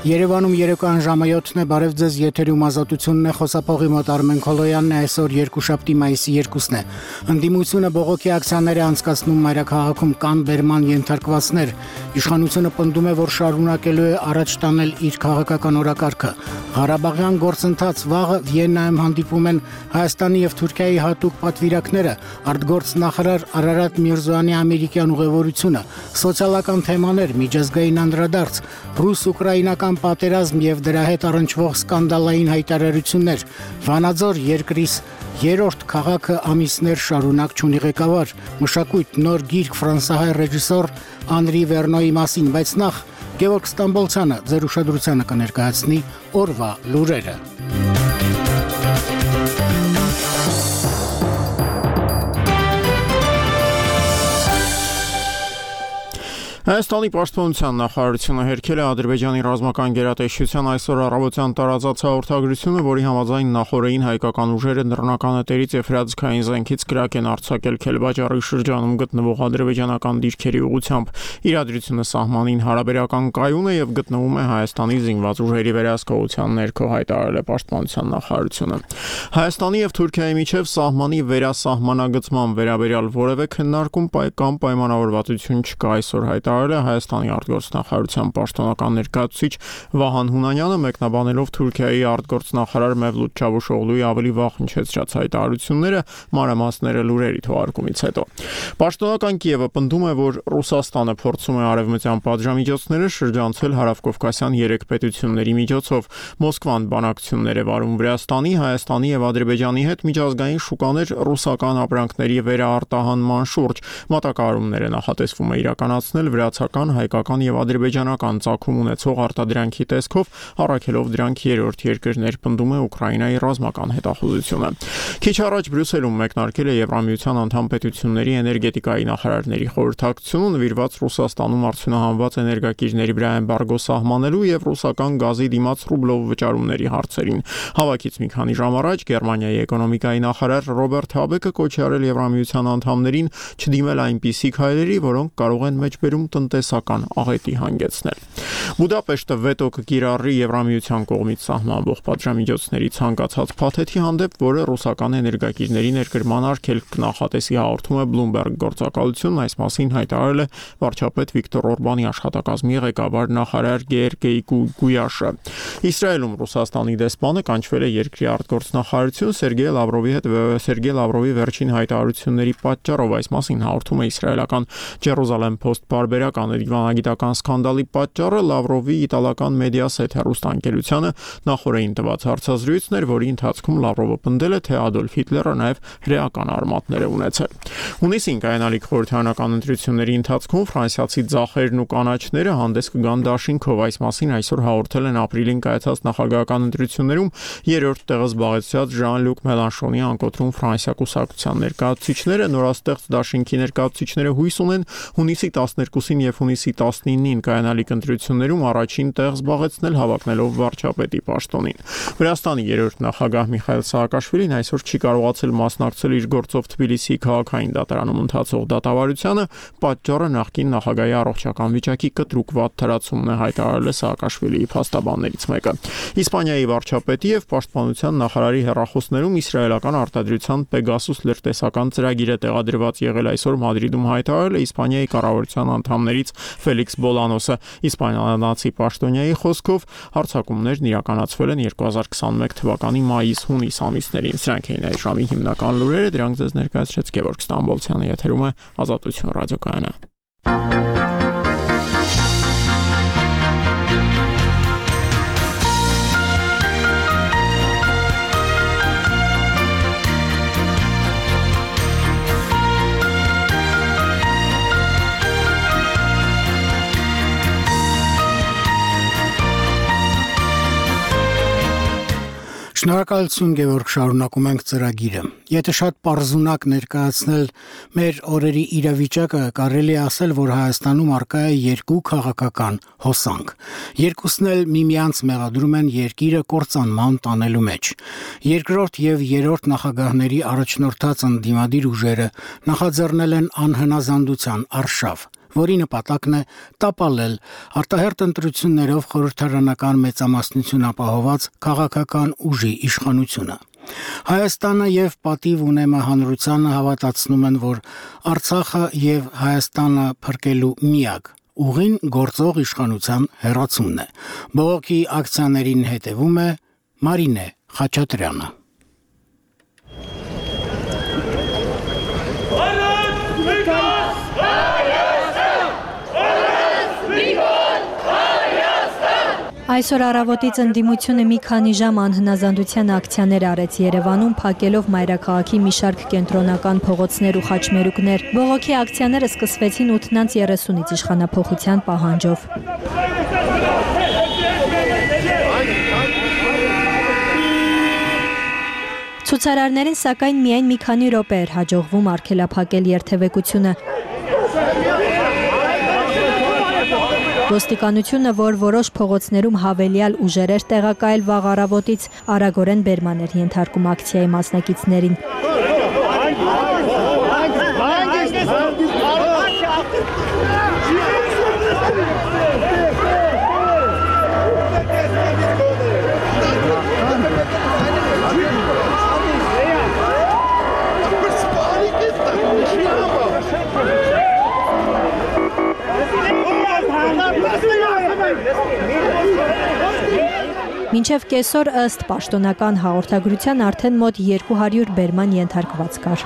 Երևանում երեկոյան ժամը 7-ն է, բարև ձեզ, եթերում ազատությունն է, խոսափողի մոտ Արմեն Քոլոյանն է, այսօր երկուշաբթի մայիսի 2-ն է։ Ընդդիմությունը բողոքի ակցիաներ է անցկացնում մայրաքաղաքում կան բերման ենթարկվածներ։ Իշխանությունը պնդում է, որ շարունակելու է առաջ տանել իր քաղաքական օրակարգը։ Ղարաբաղյան գործընթաց վաղը Վիեննայում հանդիպում են Հայաստանի եւ Թուրքիայի հատուկ պատվիրակները, արտգործնախարար Արարատ Միրզոյանի ամերիկյան ուղևորությունը, սոցիալական թեմաներ, միջազգային անդրադարձ, ռուս-ուկրաինական պատերազմ եւ դրա հետ առնչվող սկանդալային հայտարարություններ, Վանաձոր երկրիս երրորդ քաղաքը ամիսներ շարունակ չունի ղեկավար, մշակույթ, նոր գիրք ֆրանսահայ ռեժիսոր Անրի Վերնոյի մասին, բայց նախ Գևորգ Ստամբոլցյանը ձեր ուշադրությանը կներկայացնի օրվա լուրերը։ Հայաստանի պաշտպանության նախարարությունը հերքել է Ադրբեջանի ռազմական գերատեսչության այսօր առավոտյան տարածած հաղորդագրությունը, որի համաձայն նախօրեին հայկական ուժերը նռնականետերից եւ հրաձգային զենքից կրակ են արձակել Քելբաջարի շրջանում գտնվող ադրբեջանական դիրքերի ուղղությամբ։ Իրադրությունը սահմանին հարաբերական կայուն է եւ գտնվում է Հայաստանի զինված ուժերի վերահսկողության ներքո, հայտարարել է պաշտպանության նախարարությունը։ Հայաստանի եւ Թուրքիայի միջև սահմանի վերասահմանագծման վերաբերյալ որևէ քննարկում կամ պայմանավորվածություն չկա, այսօր Հայաստանի արտգործնախարարության պաշտոնական ներկայացուցիչ Վահան Հունանյանը մեկնաբանելով Թուրքիայի արտգործնախարար Մևլութ Չավուշօղլուի ավելի վաղ հնչեցրած հայտարարությունները, մանրամասները լուրերի թողարկումից հետո։ Պաշտոնական Կիևը պնդում է, որ Ռուսաստանը փորձում է արևմտյան պատժամիջոցները շրջանցել հարավկովկասյան երեք պետությունների միջոցով։ Մոսկվան բանակցություններ է վարում Վրաստանի, Հայաստանի եւ Ադրբեջանի հետ միջազգային շուկաներ ռուսական ապրանքների վերաարտահանման շուրջ։ Մատակարարումները նախատեսվում է իրականացնել վրացական, հայկական եւ ադրբեջանական ծագում ունեցող արտադրանքի տեսքով, առաքելով դրանք երրորդ երկրներ, պնդում է Ուկրաինայի ռազմական հետախուզությունը։ Քիչ առաջ Բրյուսելում մեկնարկել է Եվրամիության անդամ պետությունների էներգետիկայի նախարարների խորհրդակցությունը, նվիրված Ռուսաստանում արդյունահանված էներգակիրների վրա էմբարգո սահմանելու եւ ռուսական գազի դիմաց ռուբլով վճարումների հարցերին։ Հավաքից մի քանի ժամ առաջ Գերմանիայի էկոնոմիկայի նախարար Ռոբերտ Հաբեկը կոչ է արել Եվրամիության անդամներին չդիմել այնպիսի քայլերի, որոնք կարող են մեջբերում տնտեսական աղետի հանգեցնել։ Բուդապեշտը վետո կկիրառի Եվրամիության կողմից սահմանվող պատժամիջոցների ցանկացած փաթեթի հանդեպ, որը ռուսական էներգակիրների ներկրման արգելք կնախատեսի, հաղորդում է Bloomberg գործակալությունն, այս մասին հայտարարել է վարչապետ Վիկտոր Օրբանի աշխատակազմի ղեկավար նախարար Գեորգի Գույաշը։ Իսրայելում Ռուսաստանի դեսպանը կանչվել է երկրի արտգործնախարարություն Սերգեյ Լավրովի վերջին հայտարարությունների պատճառով, այս մասին հաղորդում է իսրայելական Jerusalem Post բարբերական դիվանագիտական սկանդալի պատճառը Լավրովի իտալական մեդիասեթ հեռուստաընկերությանը նախորդին տված հարցազրույցն էր, որի ընթացքում Լավրովը պնդել է, թե Ադոլֆ Հիտլերը նաև հրեական արմատներ է ունեցել։ Հունիսին կայանալիք խորհրդարանական ընտրությունների ընթացքում ֆրանսիացի ձախերն ու կանաչները հանդես կգան դաշինքով, այս մասին այսօր հաղորդել են ապրիլին կայացած նախագահական ընտրություններում երրորդ տեղը զբաղեցրած Ժան-Լյուկ Մելանշոնի անկոտրում Ֆրանսիա կուսակցության ներկայացուցիչները, նորաստեղծ դաշինքի ներկայացուցիչները հույս ունեն հունիսի 12-ին եւ հունիսի 19-ին կայանալիք ընտրություններում առաջին տեղ զբաղեցնել հավակնելով վարչապետի պաշտոնին։ Վրաստանի երրորդ նախագահ Միխայել Սաակաշվիլին այսօր չի կարողացել մասնակցել իր գործով Թբիլիսիի քաղաքային դատարանում ընթացող դատավարությանը, պատճառը նախկին նախագահի առողջական վիճակի կտրուկ վատ թրացումն է, հայտարարել է Սաակաշվիլիի փաստաբաններից մեկը։ Իսպանիայի վարչապետի եւ պաշտպանության նախարարի հեռախոսներում իսրայելական արտադրության Pegasus լրտեսական ծրագիրը տեղադրված եղել այսօր Մադրիդում, հայտարարել է Իսպանիայի կառավարության անդամներից Ֆելիքս Բոլանոսը։ Իսպանիացի պաշտոնյայի խոսքով հարձակումներն իրականացվել են 2021 թվականի մայիս-հունիս ամիսներին։ Սրանք էին այս ժամի հիմնական լուրերը, դրանք ձեզ ներկայացրեց Գևորգ Ստամբոլցյանը, եթերում է Ազատություն ռադիոկայանը։ Շնորհակալություն Գևորգ, շարունակում ենք ծրագիրը։ Եթե շատ պարզունակ ներկայացնել մեր օրերի իրավիճակը, կարելի է ասել, որ Հայաստանում առկա է երկու քաղաքական հոսանք։ Երկուսն էլ միմյանց մեղադրում են երկիրը կործանման տանելու մեջ։ Երկրորդ եւ երրորդ նախագահների առաջնորդած ընդդիմադիր ուժերը նախաձեռնել են անհնազանդության արշավ։ որի նպատակն է տապալել արտահերթ ընտրություններով խորհրդարանական մեծամասնություն ապահոված քաղաքական ուժի իշխանությունը։ Հայաստանը եւ Պատիվ ունեմը հանրությանը հավատացնում են, որ Արցախը եւ Հայաստանը փրկելու միակ ուղին գործող իշխանության հեռացումն է։ Բողոքի ակցիաներին հետևում է Մարինե Խաչատրյանը։ Այսօր առավոտից ընդդիմությունը մի քանի ժամ անհնազանդության ակցիաներ արեց Երևանում, փակելով մայրաքաղաքի մի շարք կենտրոնական փողոցներ ու խաչմերուկներ։ Բողոքի ակցիաները սկսվեցին 8:30-ից իշխանափոխության պահանջով։ Ցուցարարներին սակայն միայն մի քանի րոպե էր հաջողվում արգելափակել երթևեկությունը։ Ոստիկանությունը, որ որոշ փողոցներում հավելյալ ուժեր էր տեղակայել վաղ առավոտից, արագորեն բերման էր ենթարկում ակցիայի մասնակիցներին։ Մինչև կեսօր ըստ պաշտոնական հաղորդագրության արդեն մոտ 200 բերման ենթարկված կար։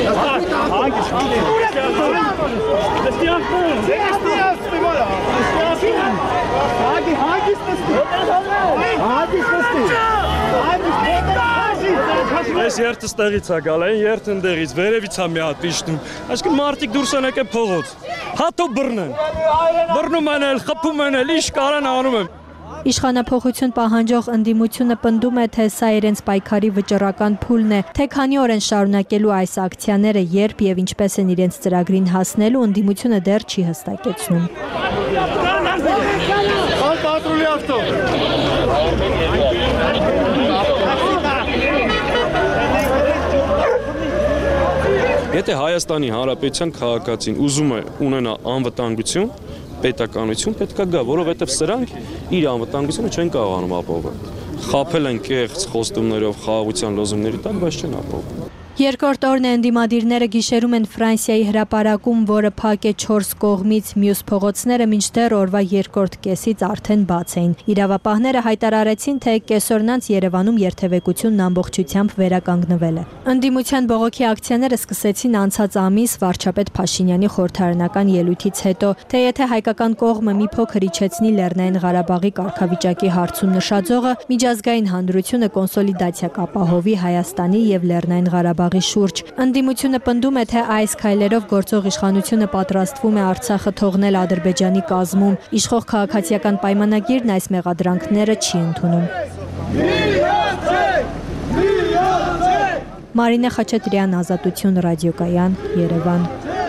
Այս երթը ստեղից է գալ, այն երթը ընդեղից, վերևից է մի հատ իջնում, այսինքն մարդիկ դուրս են եկել փողոց, հատո բռնում են էլ, խփում են էլ, ինչ կարան անում են։ Իշխանափոխություն պահանջող ընդդիմությունը պնդում է, թե սա իրենց պայքարի վճռական փուլն է, թե քանի օր են շարունակելու այս ակցիաները, երբ եւ ինչպես են իրենց ծրագրին հասնելու, ընդդիմությունը դեռ չի հստակեցնում։ Եթե Հայաստանի Հանրապետության քաղաքացին ուզում է ունենա անվտանգություն, պետականություն պետք է գա, որովհետև սրանք իր անվտանգությունը չեն կարողանում ապահովել։ Խաբել են կեղծ խոստումներով, խաղաղության լոզունգների տակ, բայց չեն ապահովում։ Երկրորդ օրն է ընդդիմադիրները գիշերում են Ֆրանսիայի հրապարակում, որը փակ է 4 կողմից, մյուս փողոցները մինչդեռ օրվա երկրորդ կեսից արդեն բաց էին։ Իրավապահները հայտարարեցին, թե կեսօրնանց Երևանում երթևեկությունն ամբողջությամբ վերականգնվել է։ Ընդդիմության բողոքի ակցիաները սկսեցին անցած ամիս վարչապետ Փաշինյանի խորհրդարանական ելույթից հետո, թե եթե հայկական կողմը մի փոքր իջեցնի Լեռնային Ղարաբաղի կարգավիճակի հարցում նշաձողը, միջազգային հանրությունը կոնսոլիդացիա կապահովի Հայաստանի եւ Լեռնային Ղարաբաղի շուրջ։ Ընդդիմությունը պնդում է, թե այս քայլերով գործող իշխանությունը պատրաստվում է Արցախը թողնել Ադրբեջանի կազմում։ Իշխող քաղաքացիական պայմանագիրն այս մեղադրանքները չի ընդունում։ Մարինե Խաչատրյան, Ազատություն ռադիոկայան, Երևան։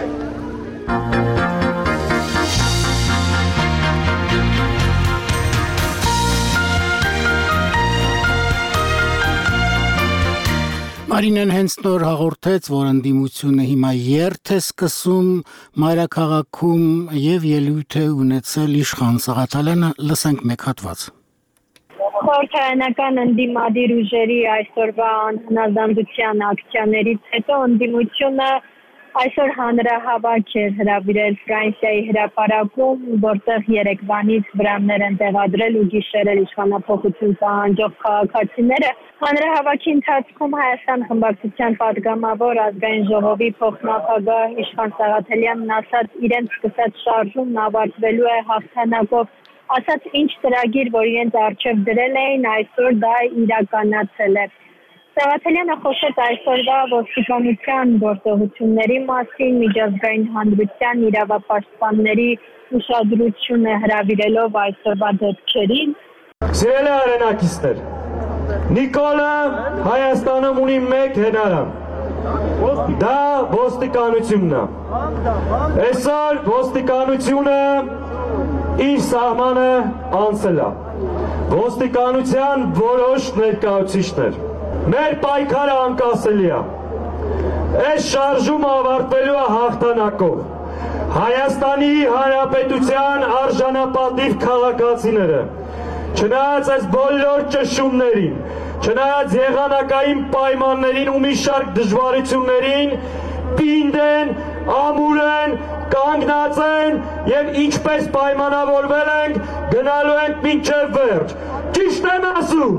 Մարինեն հենց նոր հաղորդեց, որ ընդդիմությունը հիմա երթ է սկսում մայրաքաղաքում եւ ելույթ է ունեցել իշխան Սաղաթալյանը, լսենք մեկ հատված։ Խորհրդարանական ընդդիմադիր ուժերի այսօրվա անհնազանդության ակցիաներից հետո ընդդիմությունը այսօր հանրահավաք էր հրավիրել Ֆրանսիայի հրապարակում, որտեղ երեկվանից վրաններ են տեղադրել ու գիշերել իշխանափոխություն պահանջող քաղաքացիները։ Հանրահավաքի ընթացքում Հայաստան խմբակցության պատգամավոր ազգային ժողովի փոխնախագահ Իշխան Սաղաթելյանն ասաց, իրենց սկսած շարժումն ավարտվելու է հաղթանակով, ասաց ինչ ծրագիր, որ իրենց առջև դրել էին, այսօր դա իրականացել է։ Սաղաթելյանը խոսեց այսօրվա ոստիկանության գործողությունների մասին, միջազգային հանրության իրավապաշտպանների ուշադրությունը հրավիրելով այսօրվա դեպքերին։ Սիրելի արենակիցներ, Նիկոլը Հայաստանում ունի մեկ հնարամ, դա ոստիկանությունն է։ Այսօր ոստիկանությունը իր սահմանը անցել է։ Ոստիկանության որոշ ներկայացուցիչներ մեր պայքարը անկասելի է։ Այս շարժումը ավարտվելու է հաղթանակով։ Հայաստանի Հանրապետության արժանապատիվ քաղաքացիները, չնայած այս բոլոր ճշումներին, չնայած եղանակային պայմաններին ու մի շարք դժվարություններին, պինդ են, ամուր են, կանգնած են եւ ինչպես պայմանավորվել ենք, գնալու ենք մինչեւ վերջ։ Ճիշտ եմ ասում։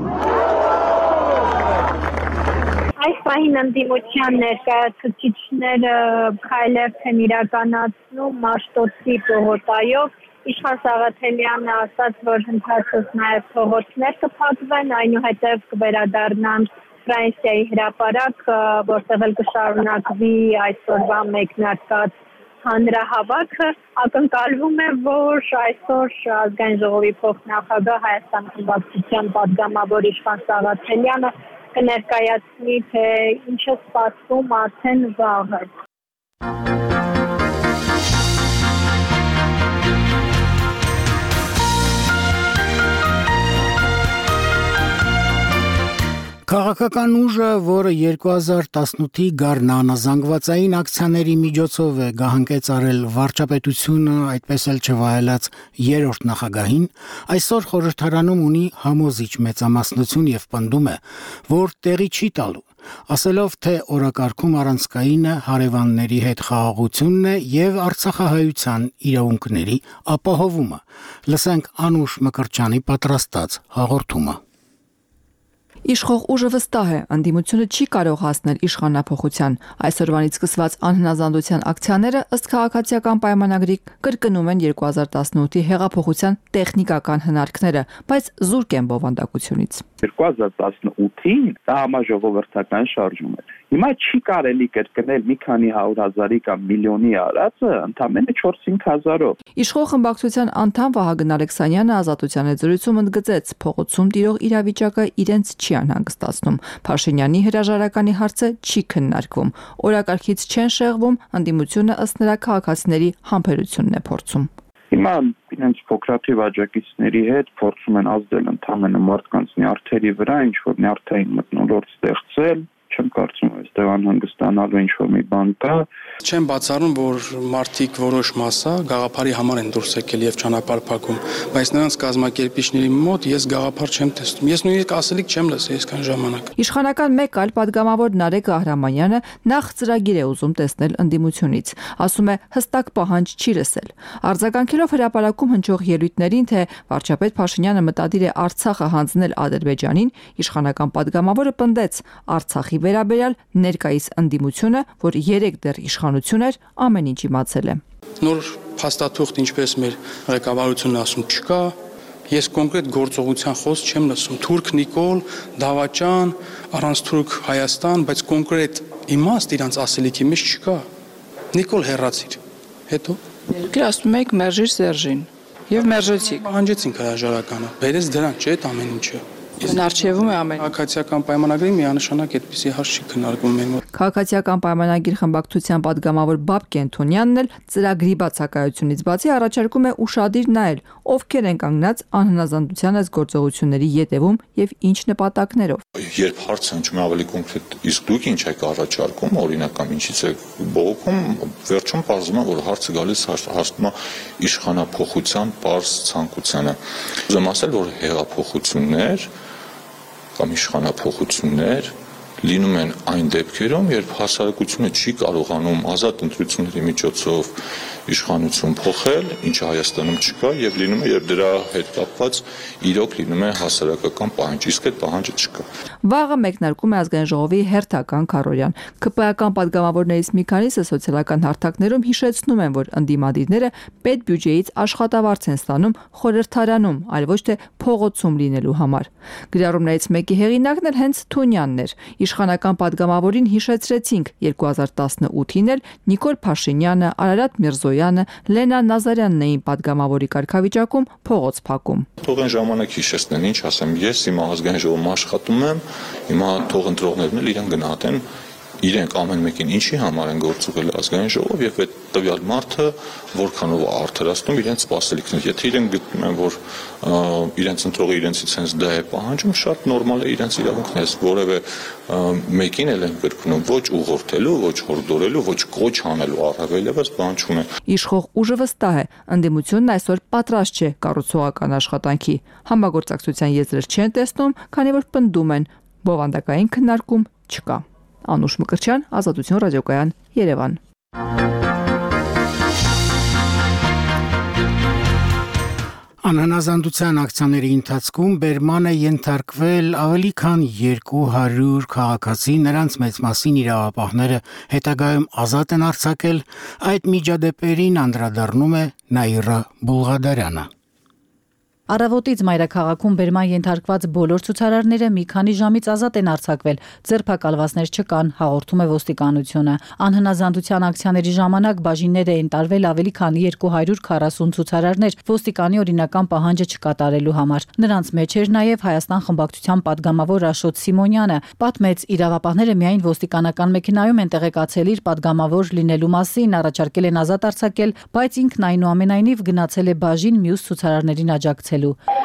Այս պահին ընդդիմության ներկայացուցիչները քայլեր են իրականացնում Մաշտոցի պողոտայով։ Իշխան Սաղաթելյանը ասաց, որ ընթացքով նաև փողոցներ կփակվեն, այնուհետև կվերադառնան Ֆրանսիայի հրապարակ, որտեղ էլ կշարունակվի այսօրվա մեկնարկած հանրահավաքը։ Ակնկալվում է, որ այսօր ազգային ժողովի փոխնախագահ Հայաստանի խմբակցության պատգամավոր Իշխան Սաղաթելյանը կներկայացնի, թե ինչ է սպասվում արդեն վաղը։ Քաղաքական ուժը, որը 2018-ի գարնանը զանգվածային ակցիաների միջոցով է գահանկեցարել վարչապետությունը, այդպես էլ չվայելած երրորդ նախագահին, այսօր խորհրդարանում ունի համոզիչ մեծամասնություն եւ պնդում է, որ տեղի չի տալու, ասելով, թե օրակարգում առանցքայինը հարևանների հետ խաղաղությունն է եւ արցախահայության իրավունքների ապահովումը։ Լսենք Անուշ Մկրտչյանի պատրաստած հաղորդումը։ Իշխող ուժը վստահ է, ընդդիմությունը չի կարող հասնել իշխանափոխության։ Այսօրվանից սկսված անհնազանդության ակցիաները ըստ քաղաքացիական պայմանագրի կրկնում են 2018-ի հեղափոխության տեխնիկական հնարքները, բայց զուրկ են բովանդակությունից։ 2018-ին դա համաժողովրդական շարժում էր։ Հիմա չի կարելի կրկնել մի քանի 100,000-ի կամ միլիոնի արածը ընդամենը 4-5 հազարով։ Իշխող խմբակցության անդամ Վահագն Ալեքսանյանը Ազատության եզրույցում ընդգծեց, փողոցում տիրող իրավիճակը իրենց չի անհանգստացնում։ Փաշինյանի հրաժարականի հարցը չի քննարկվում։ Օրակարգից չեն շեղվում, ընդդիմությունը ըստ նրա քաղաքացիների համբերությունն է փորձում։ Հիմա իրենց փոքրաթիվ աջակիցների հետ փորձում են ազդել ընդամենը մարդկանց նյարդերի վրա, ինչ որ նյարդային մթնոլորտ ստեղծել։ Չեմ կարծում, որ այստեղ անհանգստանալու ինչ-որ մի բան կա։ Չեմ բացառում, որ մարդիկ որոշ մասը գաղափարի համար են դուրս եկել եւ ճանապարհ փակում, բայց նրանց կազմակերպիչների մոտ ես գաղափար չեմ տեսնում։ Ես նույնիսկ ասելիք չեմ լսել այսքան ժամանակ։ Իշխանական մեկ այլ պատգամավոր Նարեկ Ահրամանյանը նախ ծրագիր է ուզում տեսնել ընդդիմությունից։ Ասում է, հստակ պահանջ չի լսել։ Արձագանքելով հրապարակում հնչող ելույթներին, թե վարչապետ Փաշինյանը մտադիր է Արցախը հանձնել Ադրբեջանին, իշխանական պատգամավորը պնդեց Արցախի վերաբերյալ ներկայիս ընդդիմությունը, որ 3 դեռ իշխանություն էր, ամեն ինչ իմացել է։ Նոր փաստաթուղթ, ինչպես մեր ղեկավարությունն ասում, չկա։ Ես կոնկրետ գործողության խոսք չեմ լսում։ Թուրք Նիկոլ, Դավաճան, առանց Թուրք Հայաստան, բայց կոնկրետ իմաստ իրանց ասելիքի մեջ չկա։ Նիկոլ հեռացիր։ Հետո Երկրի ասում եք մերժիր Սերժին եւ մերժեցիք։ Պահանջեցինք հրաժարականը։ Բերեց դրան, չէ՞ այդ ամեն ինչը։ Արչևում է ամեն։ Քաղաքացիական պայմանագրի միանշանակ այդպիսի հարց չի քննարկվում մեր մոտ։ Քաղաքացիական պայմանագիր խմբակցության պատգամավոր Բաբկ Անտոնյանն էլ ծրագրի բացակայությունից բացի առաջարկում է ուշադիր նայել, ովքեր են կանգնած անհնազանդության այս գործողությունների ետևում եւ ինչ նպատակներով։ Երբ հարցը հնչում է ավելի կոնկրետ, իսկ դուք ինչ եք առաջարկում, օրինակ կամ ինչից եք բողոքում, վերջում պարզվում է, որ հարցը գալիս հասնում է իշխանափոխության պարզ ցանկությանը։ Ուզում ասել, որ հեղափոխություններ կամ իշխանափոխություններ լինում են այն դեպքերում, երբ հասարակությունը չի կարողանում ազատ ընտրությունների միջոցով իշխանություն փոխել, ինչը Հայաստանում չկա, եւ լինում է, երբ դրա հետ կապված իրոք լինում է հասարակական պահանջ, իսկ այդ պահանջը չկա։ Վաղը մեկնարկում է ազգային ժողովի հերթական քարոզյան։ ԿՊԱ-ական պատգամավորներից մի քանիսը սոցիալական հարթակներում հիշեցնում են, որ ընդդիմադիրները պետբյուջեից աշխատավարձ են ստանում խորհրդարանում, այլ ոչ թե փողոցում լինելու համար։ Գրառումներից մեկի հեղինակն էլ հենց Թունյանն էր։ Իշխանական պատգամավորին հիշեցրեցինք 2018-ին էլ Նիկոլ Փաշինյանը, Արարատ Միրզոյանը, Լենա Նազարյանն էին պատգամավորի կարգավիճակում փողոց փակում։ Թող այն ժամանակ հիշեցնեն, ինչ ասեմ, ես հիմա ազգային ժողովում աշխատում եմ, հիմա թող ընտրողներն էլ իրեն գնահատեն իրենք ամեն մեկին ինչի համար են գործուղել ազգային ժողով եւ այդ տվյալ մարդը որքանով է արդարացնում իրենց սպասելիքները։ Եթե իրենք գտնում են, որ իրենց ընտրողը իրենցից հենց դա է պահանջում, շատ նորմալ է իրենց իրավունքն է, որևէ մեկին էլ են կրկնում ոչ ուղղորդելու, ոչ հորդորելու, ոչ կոչ անելու առավելևս բան չունեն։ Իշխող ուժը վստահ է, ընդդիմությունն այսօր պատրաստ չէ կառուցողական աշխատանքի։ Համագործակցության եզրեր չեն տեսնում, քանի որ պնդում են, բովանդակային քննարկում չկա։ Անուշ Մկրտչյան, Ազատություն ռադիոկայան, Երևան։ Անհնազանդության ակցիաների ընթացքում բերման է ենթարկվել ավելի քան 200 քաղաքացի, նրանց մեծ մասին իրավապահները հետագայում ազատ են արձակել, այդ միջադեպերին անդրադառնում է Նաիրա Բուլղադարյանը։ Առավոտից մայրաքաղաքում բերման ենթարկված բոլոր ցուցարարները մի քանի ժամից ազատ են արձակվել, ձերբակալվածներ չկան, հաղորդում է ոստիկանությունը։ Անհնազանդության ակցիաների ժամանակ բաժիններ էին տարվել ավելի քան 240 ցուցարարներ ոստիկանի օրինական պահանջը չկատարելու համար։ Նրանց մեջ էր նաև Հայաստան խմբակցության падգամավոր Աշոտ Սիմոնյանը, պատմեց, իրավապահները միայն ոստիկանական մեքենայում են տեղեկացել իր падգամավոր լինելու մասին, առաջարկել են ազատ արձակել, բայց ինքն այնուամենայնիվ գնացել է բաժին մյուս ցուցարարներին աջակցել։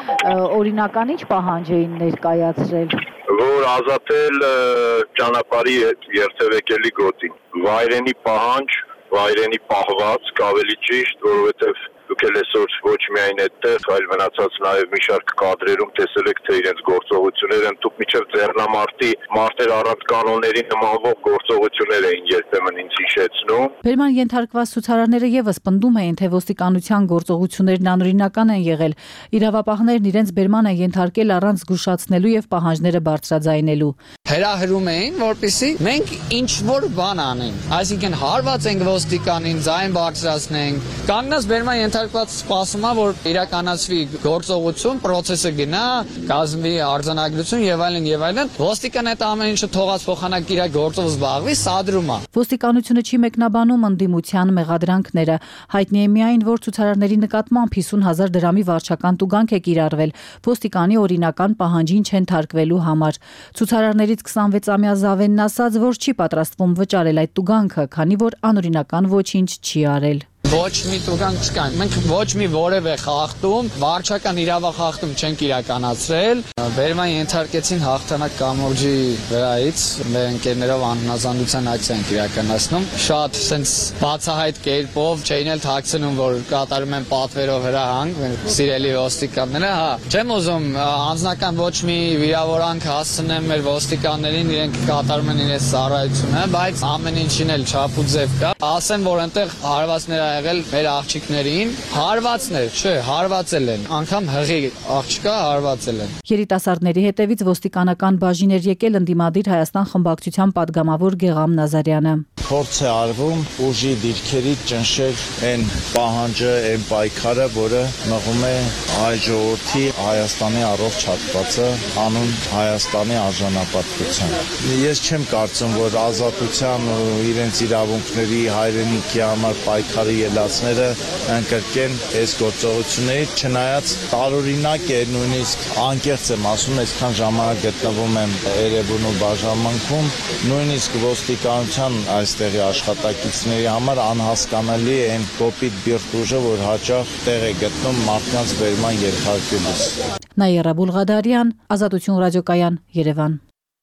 Օրինական ինչ պահանջ էին ներկայացրել, որ ազատել ճանապարհի երթևեկելի գոտին, վայրենի պահանջ, վայրենի պահվածք, ավելի ճիշտ, որովհետև դուք էլ այսօր ոչ միայն այդտեղ, այլ մնացած նաև մի շարք կադրերում տեսել եք, թե իրենց գործողությունները ընդհանուր միջև ձեռնամարտի մարտեր առանց կանոնների նմանվող գործողություններ էին երբեմն ինձ հիշեցնում։ Բերման ենթարկված ցուցարարները եւս պնդում էին, թե ոստիկանության գործողություններն անօրինական են եղել։ Իրավապահներն իրենց բերման են ենթարկել առանց զգուշացնելու եւ պահանջները բարձրաձայնելու։ Հրահրում էին, որպեսզի մենք ինչ որ բան անենք, այսինքն հարված ենք ոստիկանին, ձայն բարձրացնենք, կանգնած բերման ենթարկված սպասում է, որ իրականացվի գործողություն, process-ը գնա, կազմվի արձանագրություն եւ այլն եւ այլն։ Ոստիկանը այդ ամեն ինչը թողած փոխանակ իր գործով զբաղվի, սադրում է։ Ոստիկանությունը չի մեկնաբանում ընդդիմության մեղադրանքները։ Հայտնի է միայն, որ ցուցարարների նկատմամբ 50,000 դրամի վարչական տուգանք է կիրառվել ոստիկանի օրինական պահանջին չենթարկվելու համար։ Ցուցարարներից 26-ամյա Զավենն ասաց, որ չի պատրաստվում վճարել այդ տուգանքը, քանի որ անօրինական ոչինչ չի արել։ Ոչ մի տուգանք չկա։ Մենք ոչ մի որևէ խախտում, վարչական իրավախախտում չենք իրականացրել։ Բերման ենթարկեցին հաղթանակ կամուրջի վրայից, մեր ընկերներով անհնազանդության ակցիա ենք իրականացնում։ Շատ sense բացահայտ կերպով չէին էլ թաքցնում, որ կատարում են պատվերով հրահանգ, մեր սիրելի ոստիկանները, հա։ Չեմ ուզում անձնական ոչ մի վիրավորանք հասցնեմ մեր ոստիկաններին, իրենք կատարում են իրենց ծառայությունը, բայց ամեն ինչին էլ չափ ու ձև կա։ Ասեմ, որ այնտեղ հարվածներ եղել մեր աղջիկներին, հարվածներ, չէ, հարվածել են, անգամ հղի աղջիկա հարվածել են։ Երիտասարդների հետևից ոստիկանական բաժին էր եկել ընդդիմադիր Հայաստան խմբակցության падգամավոր Գեգամ Նազարյանը։ Փորձ է արվում ուժի դիրքերից ճնշել այն պահանջը, այն պայքարը, որը մղում է հայ ժողովրդի Հայաստանի առողջ հատվածը անուն Հայաստանի արժանապատվության։ Ես չեմ կարծում, որ ազատության ու իրենց իրավունքների հայրենիքի համար պայքարի ելածները ընկրկեն այս գործողություններից, չնայած տարօրինակ է, նույնիսկ անկեղծ եմ ասում, այսքան ժամանակ գտնվում եմ Էրեբունու բաժանմունքում, նույնիսկ ոստիկանության այստեղի աշխատակիցների համար անհասկանալի է այն կոպիտ բիրտ ուժը, որ հաճախ տեղ է գտնում մարդկանց բերման ենթարկելուց։ Նաիրա Բուլղադարյան, Ազատություն ռադիոկայան, Երևան։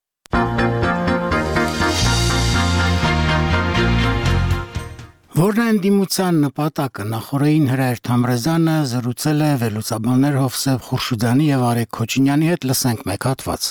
Որն է ընդդիմության նպատակը, նախորդին Հրայր Թամրազյանը զրուցել է վերլուծաբաններ Հովսեփ Խուրշուդյանի եւ Արեգ Քոչինյանի հետ, լսենք մեկ հատված։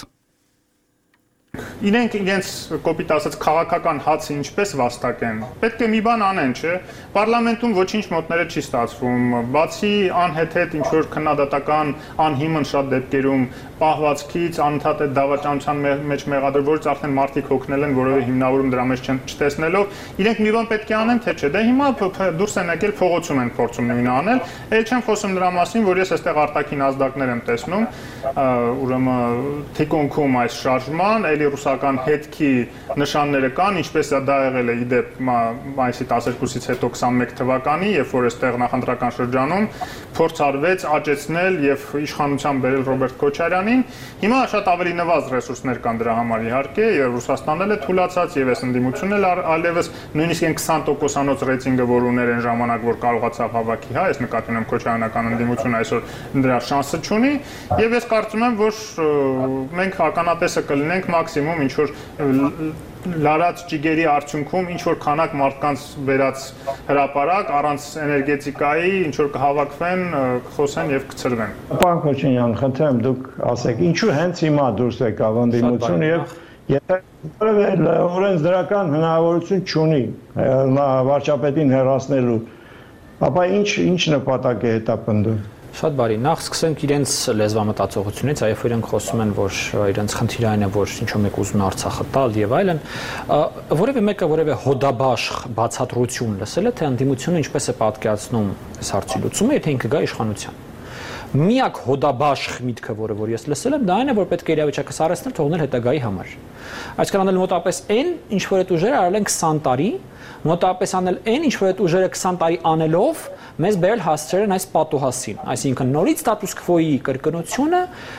Իրենք իրենց կոպիտ ասած քաղաքական հացը ինչպես վաստակեն, պետք է մի բան անեն, չէ՞։ Պարլամենտում ոչինչ մոտները չի ստացվում, բացի անհեթեթ ինչ որ քննադատական անհիմն շատ դեպքերում պահվածքից, անընդհատ այդ դավաճանության մեջ մեղադրվորից արդեն մարդիկ հոգնել են, որովհետեւ հիմնավորում դրա մեջ չտեսնելով, իրենք մի բան պետք է անեն, թե չէ։ Դե հիմա դուրս են եկել փողոցում են փորձում նույնը անել, էլ չեմ խոսում նրա մասին, որ ես այստեղ արտաքին ազդակներ եմ տեսնում, ուրեմն թիկունքում այս շարժման, էլի ավելի ռուսական հետքի նշանները կան, ինչպես դա եղել է իդեպ մայիսի 12-ից հետո 21 թվականի, երբ որ այստեղ նախընտրական շրջանում փորձ արվեց աճեցնել եւ իշխանության բերել Ռոբերտ Քոչարյանին։ Հիմա շատ ավելի նվազ ռեսուրսներ կան դրա համար իհարկե, եւ Ռուսաստանն էլ է թուլացած եւ այս ընդդիմությունն էլ այլևս նույնիսկ այն 20%-անոց ռեյտինգը, որ ուներ այն ժամանակ, որ կարողացավ հավաքի, այս նկատի ունեմ քոչարյանական ընդդիմությունը այսօր դրա շանսը չունի, եւ ես կարծում եմ, որ մենք ականատեսը կլինենք մաքսիմում ինչ որ լարած ճիգերի արդյունքում ինչ որ քանակ մարդկանց վերած հրապարակ առանց էներգետիկայի ինչ որ կհավաքվեն, կխոսեն եւ կցրվեն։ Պարոն Քոչարյան, խնդրեմ դուք ասեք, ինչու հենց հիմա դուրս եկավ ընդդիմությունը եւ եթե որևէ օրենսդրական հնարավորություն չունի վարչապետին հեռացնելու, ապա ինչ նպատակ է հետապնդում։ Շատ բարի, նախ սկսենք իրենց լեզվամտածողությունից, այո, իրենք խոսում են, որ իրենց խնդիրը այն է, որ ինչ-որ մեկ ուզում է Արցախը տալ եւ այլն, որևէ մեկը որևէ հոդաբաշխ բացատրություն լսել է, թե ընդդիմությունը ինչպես է պատկերացնում այս հարցի լուծումը, եթե ինքը գա իշխանության։ Միակ հոդաբաշխ միտքը, որ ես լսել եմ, դա այն է, որ պետք է իրավիճակը սարեցնել, թողնել հետագայի համար։ Այսինքն անել մոտապես այն, ինչ որ այդ ուժերը արել են 20 տարի, մոտապես անել այն, ինչ որ այդ ուժերը 20 տարի անելով մեզ բերել հասցրել են այս պատուհասին, այսինքն նորից ստատուս քվոյի կրկնությունը,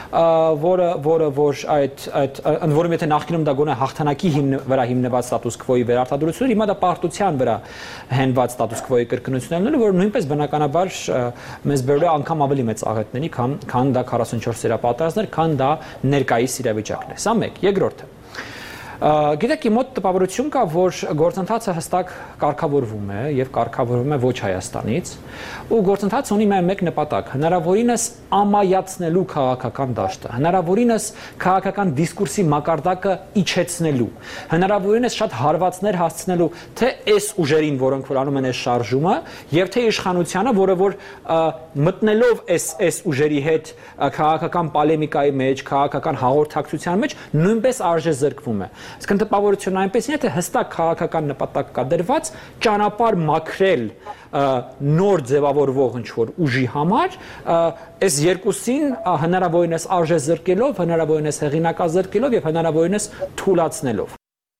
որ ընդ որում եթե նախկինում դա գոնե հաղթանակի վրա հիմնված ստատուս քվոյի վերարտադրություն, հիմա դա պարտության վրա հենված ստատուս քվոյի կրկնությունն է, որ նույնպես բնականաբար մեզ բերել է անգամ ավելի մեծ աղետների, քան դա 44 սերապատերազմներ, քան դա ներկայիս իրավիճակն է։ Սա մեկ, երկրորդը։ Գիտեք, իմ մոտ տպավորություն կա, որ գործընթացը հստակ կարգավորվում է եւ կարգավորվում է ոչ Հայաստանից, ու գործընթացը ունի միայն մեկ նպատակ՝ հնարավորինս ամայացնելու քաղաքական դաշտը, հնարավորինս քաղաքական դիսկուրսի մակարդակը իջեցնելու, հնարավորինս շատ հարվածներ հասցնելու թե այս ուժերին, որոնք որ անում են այս շարժումը, եւ թե իշխանությանը, որը որ մտնելով այս ուժերի հետ քաղաքական պոլեմիկայի մեջ, քաղաքական հաղորդակցության մեջ նույնպես արժե զրկվում է։ Այսինքն տպավորությունն այնպես է, թե հստակ քաղաքական նպատակ կա դրված ճանապարհ մաքրել նոր ձևավորվող ինչ-որ ուժի համար, այս երկուսին հնարավորինս արժե զրկելով, հնարավորինս հեղինակազրկելով եւ հնարավորինս թուլացնելով։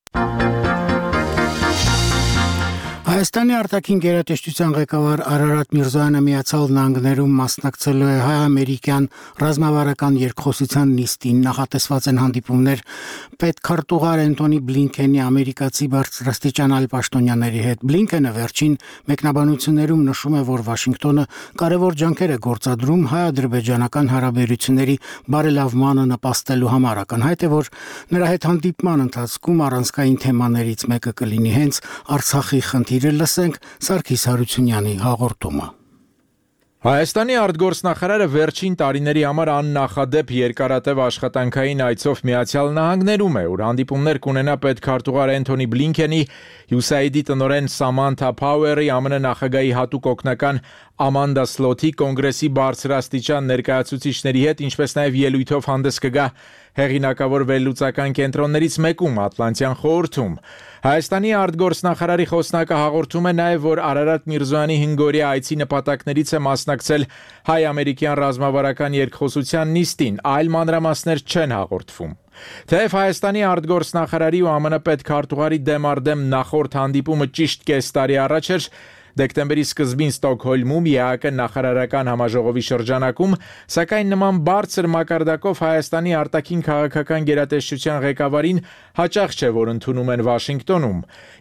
Հայաստանի արտաքին գերատեսչության ղեկավար Արարատ Միրզոյանը Միացյալ Նահանգներում մասնակցելու է հայ-ամերիկյան ռազմավարական երկխոսության նիստին, նախատեսված են հանդիպումներ պետքարտուղար Անտոնի Բլինքենի ամերիկացի բարձրաստիճան այլ պաշտոնյաների հետ։ Բլինքենը վերջին մեկնաբանություններում նշում է, որ Վաշինգտոնը կարևոր ջանքեր է գործադրում հայ-ադրբեջանական հարաբերությունների բարելավմանը նպաստելու համար։ Ակնհայտ է, որ նրա հետ հանդիպման ընթացքում առանցքային թեմաներից մեկը կլինի հենց Արցախի խնդիրը։ Լսենք Սարգիս Հարությունյանի հաղորդումը։ Հայաստանի արտգործնախարարը վերջին տարիների համար աննախադեպ երկարատև աշխատանքային այցով Միացյալ Նահանգներում է, ուր հանդիպումներ կունենա պետքարտուղար Անտոնի Բլինքենի, USAID-ի տնօրեն Սամանթա Փաուերի, ԱՄՆ նախագահի հատուկ օգնական Ամանդա Սլոթի, կոնգրեսի բարձրաստիճան ներկայացուցիչների հետ, ինչպես նաև ելույթով հանդես կգա հեղինակավոր վերլուծական կենտրոններից մեկում Ատլանտյան խորհրդում։ Հայաստանի արտգործնախարարի խոսնակը հաղորդում է նաև, որ Արարատ Միրզոյանի 5-օրյա այցի նպատակներից է մասնակցել հայ-ամերիկյան ռազմավարական երկխոսության նիստին, այլ մանրամասներ չեն հաղորդվում։ Թեև Հայաստանի արտգործնախարարի ու ԱՄՆ պետքարտուղարի դեմ առ դեմ նախորդ հանդիպումը ճիշտ կես տարի առաջ էր, դեկտեմբերի սկզբին Ստոկհոլմում ԵԱԿ նախարարական համաժողովի շրջանակում, սակայն նման բարձր մակարդակով Հայաստանի արտաքին քաղաքական գերատեսչության ղեկավարին հաճախ չէ, որ ընդունում են Վաշինգտոնում։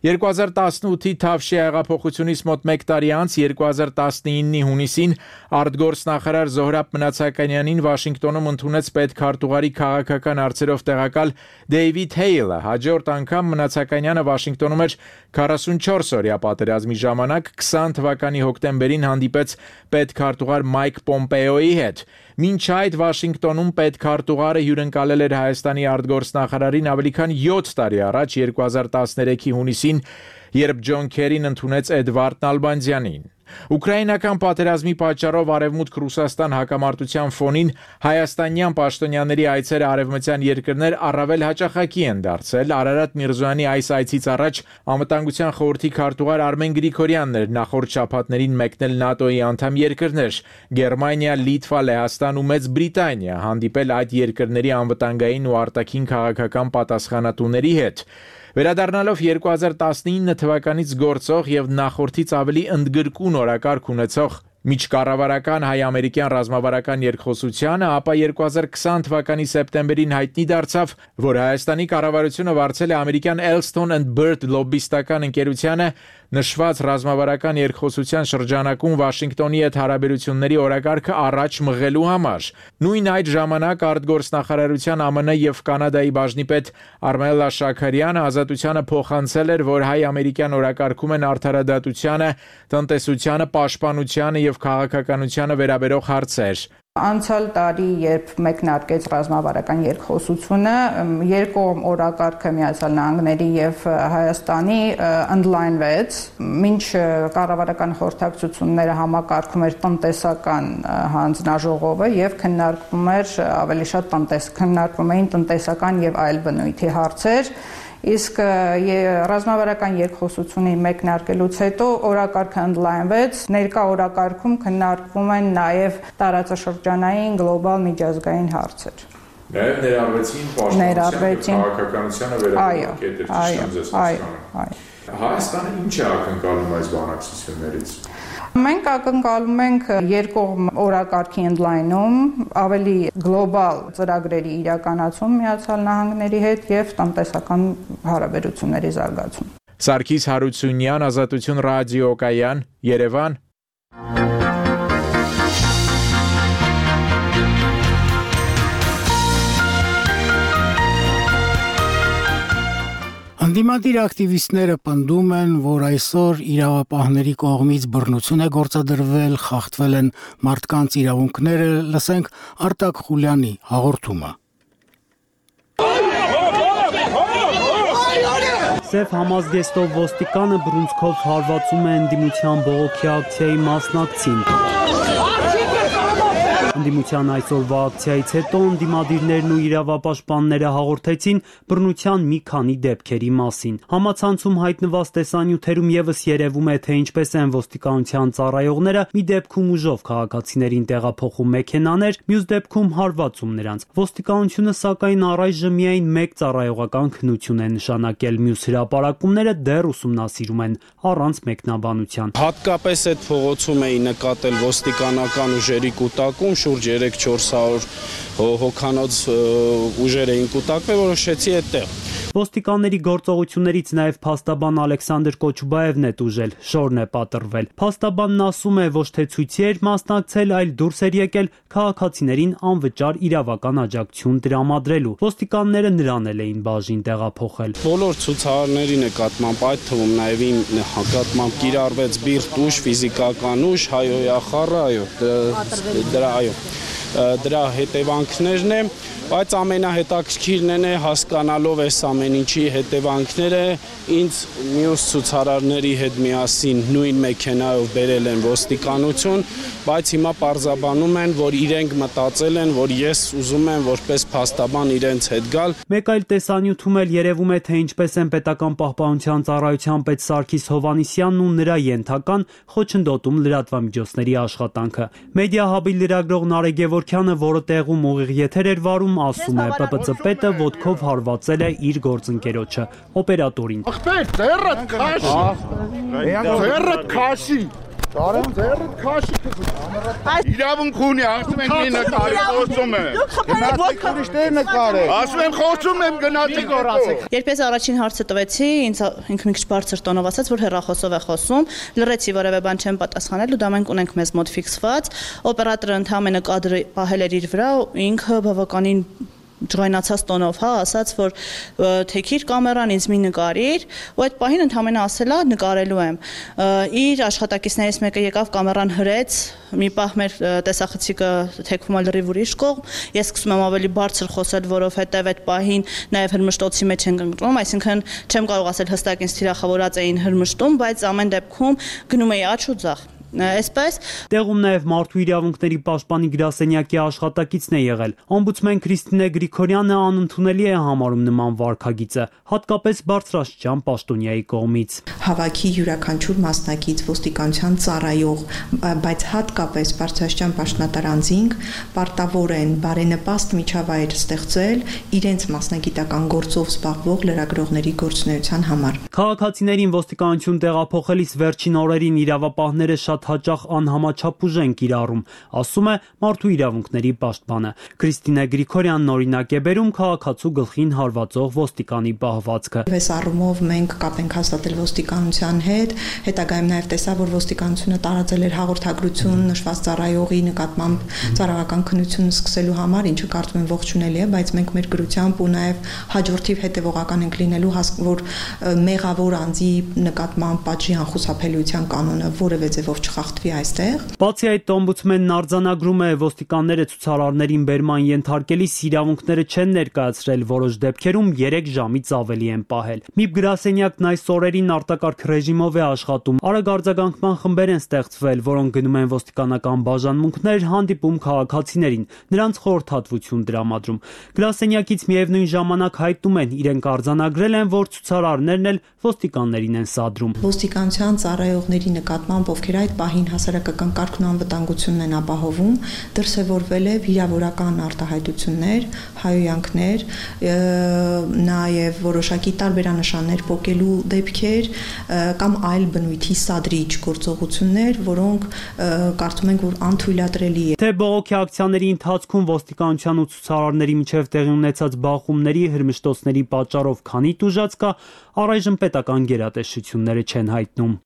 2018-ի Թավշյա հեղափոխությունից մոտ 1 տարի անց 2019-ի հունիսին արտգործնախարար Զոհրաբ Մնացականյանին Վաշինգտոնում ընդունեց պետքարտուղարի քաղաքական հարցերով տեղակալ Դեյվիդ Հեյլը։ Հաջորդ անգամ Մնացականյանը Վաշինգտոնում էր 44-օրյա պատերազմի ժամանակ 20 թվականի հոկտեմբերին հանդիպեց պետքարտուղար Մայք Պոմպեոյի հետ։ Մինչ այդ Վաշինգտոնում պետքարտուղարը հյուրընկալել էր Հայաստանի արտգործնախարարին ավելի քան 7 տարի առաջ 2013-ի հունիսին երբ Ջոն Քերին ընդունեց Էդվարդ Նալբանդյանին։ Ուկրաինական պատերազմի պատճառով Արևմուտք-Ռուսաստան հակամարտության ֆոնին հայաստանյան պաշտոնյաների այցերը արևմտյան երկրներ առավել հաճախակի են դարձել։ Արարատ Միրզոյանի այս այցից առաջ Անվտանգության խորհրդի քարտուղար Արմեն Գրիգորյանն էր նախորդ շաբաթներին մեկնել ՆԱՏՕ-ի անդամ երկրներ՝ Գերմանիա, Լիտվա, Լեհաստան ու Մեծ Բրիտանիա, հանդիպել այդ երկրների անվտանգային ու արտաքին քաղաքական պատասխանատուների հետ։ Վերադառնալով 2019 թվականից գործող եւ նախորդից ավելի ընդգրկուն օրակարգ ունեցող միջկառավարական հայ-ամերիկյան ռազմավարական երկխոսությանը, ապա 2020 թվականի սեպտեմբերին հայտնի դարձավ, որ Հայաստանի կառավարությունը վարձել է ամերիկյան Elston and Byrd լոբբիստական ընկերությանը նշված ռազմավարական երկխոսության շրջանակում Վաշինգտոնի հետ հարաբերությունների օրակարգը առաջ մղելու համար։ Նույն այդ ժամանակ արտգործնախարարության ԱՄՆ եւ Կանադայի բաժնիպետ Արմելլա Շաքարյանը ազատությանը փոխանցել էր, որ հայ-ամերիկյան օրակարգում են արդարադատությանը, տնտեսությանը, պաշտպանությանը եւ քաղաքականությանը վերաբերող հարցեր։ Անցյալ տարի, երբ մեկնարկեց ռազմավարական երկխոսությունը, երկկողմ օրակարգը Միացյալ Նահանգների եւ Հայաստանի ընդլայնվեց, մինչ կառավարական խորհրդակցությունները համակարգում էր տնտեսական հանձնաժողովը եւ քննարկվում էին տնտեսական եւ այլ բնույթի հարցեր։ Իսկ ռազմավարական երկխոսությունը մեկնարկելուց հետո օրակարգը ընդլայնվեց, ներկա օրակարգում քննարկվում են նաև տարածաշրջանային գլոբալ միջազգային հարցեր։ Նաև ներառվեցին պաշտպանության քաղաքականությանը վերաբերող կետեր։ Հայաստանը ինչ է ակնկալում այս բանակցություններից։ Մենք ակնկալում ենք երկկողմ օրակարգի ընդլայնում, ավելի գլոբալ ծրագրերի իրականացում Միացյալ Նահանգների հետ եւ տնտեսական հարաբերությունների զարգացում։ Սարգիս Հարությունյան, Ազատություն ռադիոկայան, Երևան։ Անդիմադիր ակտիվիստները պնդում են, որ այսօր իրավապահների կողմից բռնություն է գործադրվել, խախտվել են մարդկանց իրավունքները, լսենք Արտակ Խուլյանի հաղորդումը։ Սև համազգեստով ոստիկանը բռունցքով հարվածում է ընդդիմության բողոքի ակցիայի մասնակցին։ Ընդդիմության այսօրվա ակցիայից հետո ընդդիմադիրներն ու իրավապաշտպանները հաղորդեցին բռնության մի քանի դեպքերի մասին։ Համացանցում հայտնված տեսանյութերում եւս երևում է, թե ինչպես են ոստիկանության ծառայողները մի դեպքում ուժով քաղաքացիներին տեղափոխում մեքենաներ, մյուս դեպքում հարվածում նրանց։ Ոստիկանությունը սակայն առայժմ միայն մեկ ծառայողական քննություն է նշանակել, մյուս հրապարակումները դեռ ուսումնասիրում են առանց մեկնաբանության։ Հատկապես այդ փողոցում էի նկատել ոստիկանական ուժերի կուտակում, շուրջ 3-400 հոգանոց ուժեր էին կուտակվել, որոշեցի այդտեղ։ Ոստիկանների գործողություններից նաև փաստաբան Ալեքսանդր Կոչուբաևն է տուժել, շորն է պատռվել։ Փաստաբանն ասում է, ոչ թե ցույցի էր մասնակցել, այլ դուրս էր եկել քաղաքացիներին անվճար իրավական աջակցություն տրամադրելու։ Ոստիկանները նրան էին բաժին տեղափոխել։ Բոլոր ցուցարարների նկատմամբ, այդ թվում նաև իմ նկատմամբ կիրառվեց բիրտ ուժ, ֆիզիկական ուժ, հայոյախառը, դրա հետևանքներն է, բայց ամենահետաքրքիրն է հասկանալով այս ամեն ինչի հետևանքները, ինձ մյուս ցուցարարների հետ միասին նույն մեքենայով բերել են ոստիկանություն, բայց հիմա պարզաբանում են, որ իրենք մտածել են, որ ես ուզում եմ որպես փաստաբան իրենց հետ գալ։ Մեկ այլ տեսանյութում էլ երևում է, թե ինչպես են պետական պահպանության ծառայության պետ Սարգիս Հովհաննիսյանն ու նրա ենթական խոչընդոտում լրատվամիջոցների աշխատանքը։ Մեդիա հաբի լրագրող Նարեկ Գևորգյանը, որը տեղում ուղիղ եթեր էր վարում, ասում է, ՊՊՑ պետը ոտքով հարվածել է իր գործընկերոջը, օպերատորին։ Ախպեր, ձեռդ քաշի։ Տարեմ ձեռդ քաշի։ Իրավունք ունի, ասում են մի նկարի խոսում է։ Գնացեք ուրիշներ նկարեք։ Ասում եմ խոսում եմ, գնացեք գորացեք։ Երբ ես առաջին հարցը տվեցի, ինձ ինքը մի քիչ բարձր տոնով ասաց, որ հեռախոսով է խոսում, լռեցի, որևէ բան չեմ պատասխանել ու դա մենք ունենք մեզ մոտ ֆիքսված։ Օպերատորը ընդհանրապես կադրը պահել էր իր վրա, ինքը բավականին ջղայնացած տոնով, հա, ասաց, որ թեքիր կամերան ինձ մի նկարիր, ու այդ պահին ընդհանրապես ասելա նկարելու եմ։ Իր աշխատակիցներից մեկը եկավ կամերան հրեց, մի պահ մեր տեսախցիկը թեքվում է լրիվ ուրիշ կողմ, ես սկսում եմ ավելի բարձր խոսել, որովհետև այդ պահին նաև հրմշտոցի մեջ ենք ընկնում, այսինքն չեմ կարող ասել հստակ ինձ թիրախավորած էին հրմշտում, բայց ամեն դեպքում գնում էի աջ ու ձախ։ Այսպես տեղում նաև մարդու իրավունքների պաշտպանի գրասենյակի աշխատակիցն է եղել։ Օմբուդսմեն Քրիստինե Գրիգորյանը անընդունելի է համարում նման վարքագիծը, հատկապես բարձրաստիճան պաշտոնյայի կողմից։ Հավաքի յուրաքանչյուր մասնակից ոստիկանության ծառայող, բայց հատկապես բարձրաստիճան պաշտոնատարանձինք պարտավոր են բարենպաստ միջավայր ստեղծել իրենց մասնագիտական գործով զբաղվող լրագրողների գործունեության համար։ Քաղաքացիներին ոստիկանություն տեղափոխելիս վերջին օրերին իրավապահները շատ հաճախ անհամաչափ ուժ են կիրառում, ասում է մարդու իրավունքների պաշտպանը։ Քրիստինե Գրիգորյանն օրինակ է բերում քաղաքացու գլխին հարվածող ոստիկանի պահվածքը։ Այս առումով մենք կապ ենք հաստատել ոստիկանության հետ, հետագայում նաև տեսա, որ ոստիկանությունը տարածել էր հաղորդագրություն նշված ծառայողի նկատմամբ ծառայական քննություն սկսելու համար, ինչը կարծում եմ ողջունելի է, բայց մենք մեր գրությամբ ու նաև հաջորդիվ հետևողական ենք լինելու, որ մեղավոր անձի նկատմամբ պատժի անխուսափելիության կանոնը որևէ ձևով չխախտվի այստեղ։ Բացի այդ, օմբուդսմենն արձանագրում է ոստիկանները ցուցարարներին բերման ենթարկելիս իրավունքները չեն ներկայացրել, որոշ դեպքերում 3 ժամից ավելի են պահել։ ՄԻՊ գրասենյակն այս օրերին արտակարգ ռեժիմով է աշխատում։ Արագ արձագանքման խմբեր են ստեղծվել, որոնք գնում են ոստիկանական բաժանմունքներ, հանդիպում քաղաքացիներին, նրանց խորհրդատվություն տրամադրում։ Գրասենյակից միևնույն ժամանակ հայտնում են, իրենք արձանագրել են, որ ցուցարարներն էլ ոստիկաններին են սադրում։ Ոստիկանության ծառայողների նկատմամբ, ովքեր այդ պահին հասարակական կարգն ու անվտանգությունն են ապահովում, դրսևորվել է վիրավորական արտահայտություններ, հայհոյանքներ, նաև որոշակի տարբերանշաններ պոկելու դեպքեր կամ այլ բնույթի սադրիչ գործողություններ, որոնք կարծում ենք, որ անթույլատրելի է։ Թե բողոքի ակցիաների ընթացքում ոստիկանության ու ցուցարարների միջև տեղի ունեցած բախումների, հրմշտոցների պատճառով քանի տուժած կա, առայժմ պետական գերատեսչությունները չեն հայտնում։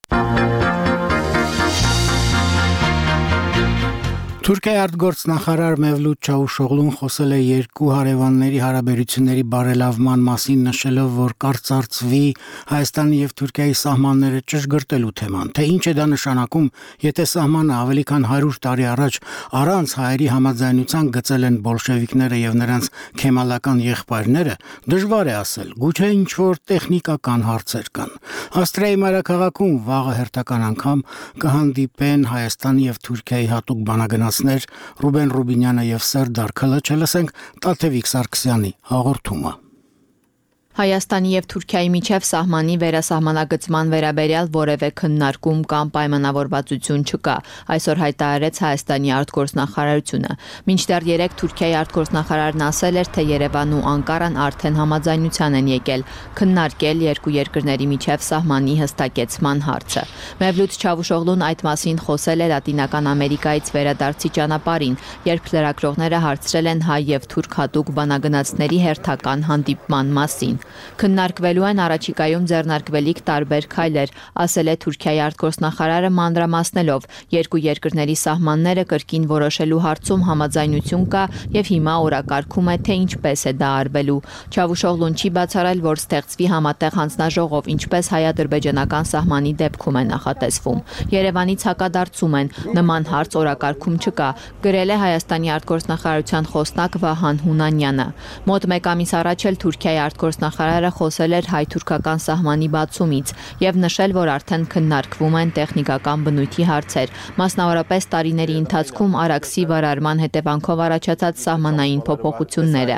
Թուրքիայի արտգործնախարար Մևլութ Չավուշօղլուն խոսել է երկու հարևանների հարաբերությունների բարելավման մասին, նշելով, որ կարծարծվի Հայաստանի եւ Թուրքիայի սահմանները ճշգրտելու թեման, թե ինչ է դա նշանակում, եթե սահմանը ավելի քան 100 տարի առաջ առանց հայերի համաձայնության գծել են բոլշևիկները եւ նրանց քեմալական եղբայրները, դժվար է ասել, գուցե ինչ-որ տեխնիկական հարցեր կան։ Ավստրիայի մայրաքաղաքում վաղը հերթական անգամ կհանդիպեն Հայաստանի եւ Թուրքիայի հատուկ բանագնաց Ռուբեն Ռուբինյանը եւ Սերդար Քլաչը, լսենք Տաթևիկ Սարգսյանի հաղորդումը։ Հայաստանի եւ Թուրքիայի միջև սահմանի վերասահմանագծման վերաբերյալ որևէ քննարկում կամ պայմանավորվածություն չկա, այսօր հայտարարեց Հայաստանի արտգործնախարարությունը։ Մինչդեռ 3 Թուրքիայի արտգործնախարարն ասել էր, թե Երևանն ու Անկարան արդեն համաձայնության են եկել քննարկել երկու երկրների միջև սահմանի հստակեցման հարցը։ Մևլութ Չավուշօղլուն այդ մասին խոսել է Լատինական Ամերիկայից վերադարձի ճանապարհին, երբ լրագրողները հարցրել են հայ եւ թուրք հատուկ բանագնացների հերթական հանդիպման մասին։ Քննարկվելու են առաջիկայում ձեռնարկվելիք տարբեր քայլեր, ասել է Թուրքիայի արտգործնախարարը մանրամասնելով, երկու երկրների սահմանները կրկին որոշելու հարցում համաձայնություն կա եւ հիմա օրակարգում է, թե ինչպես է դա արվելու։ Չավուշօղլուն չի բացառել, որ ստեղծվի համատեղ հանձնաժողով, ինչպես հայ-ադրբեջանական սահմանի դեպքում է նախատեսվում։ Երևանից հակադարձում են, նման հարց օրակարգում չկա, գրել է Հայաստանի արտգործնախարարության խոսնակ Վահան Հունանյանը։ Մոտ 1 ամիս առաջ էլ Թուրքիայի արտգործնախարարը խոսել էր հայ-թուրքական սահմանի բացումից եւ նշել, որ արդեն քննարկվում են տեխնիկական բնույթի հարցեր, մասնավորապես տարիների ընթացքում Արաքսի վարարման հետևանքով առաջացած սահմանային փոփոխությունները։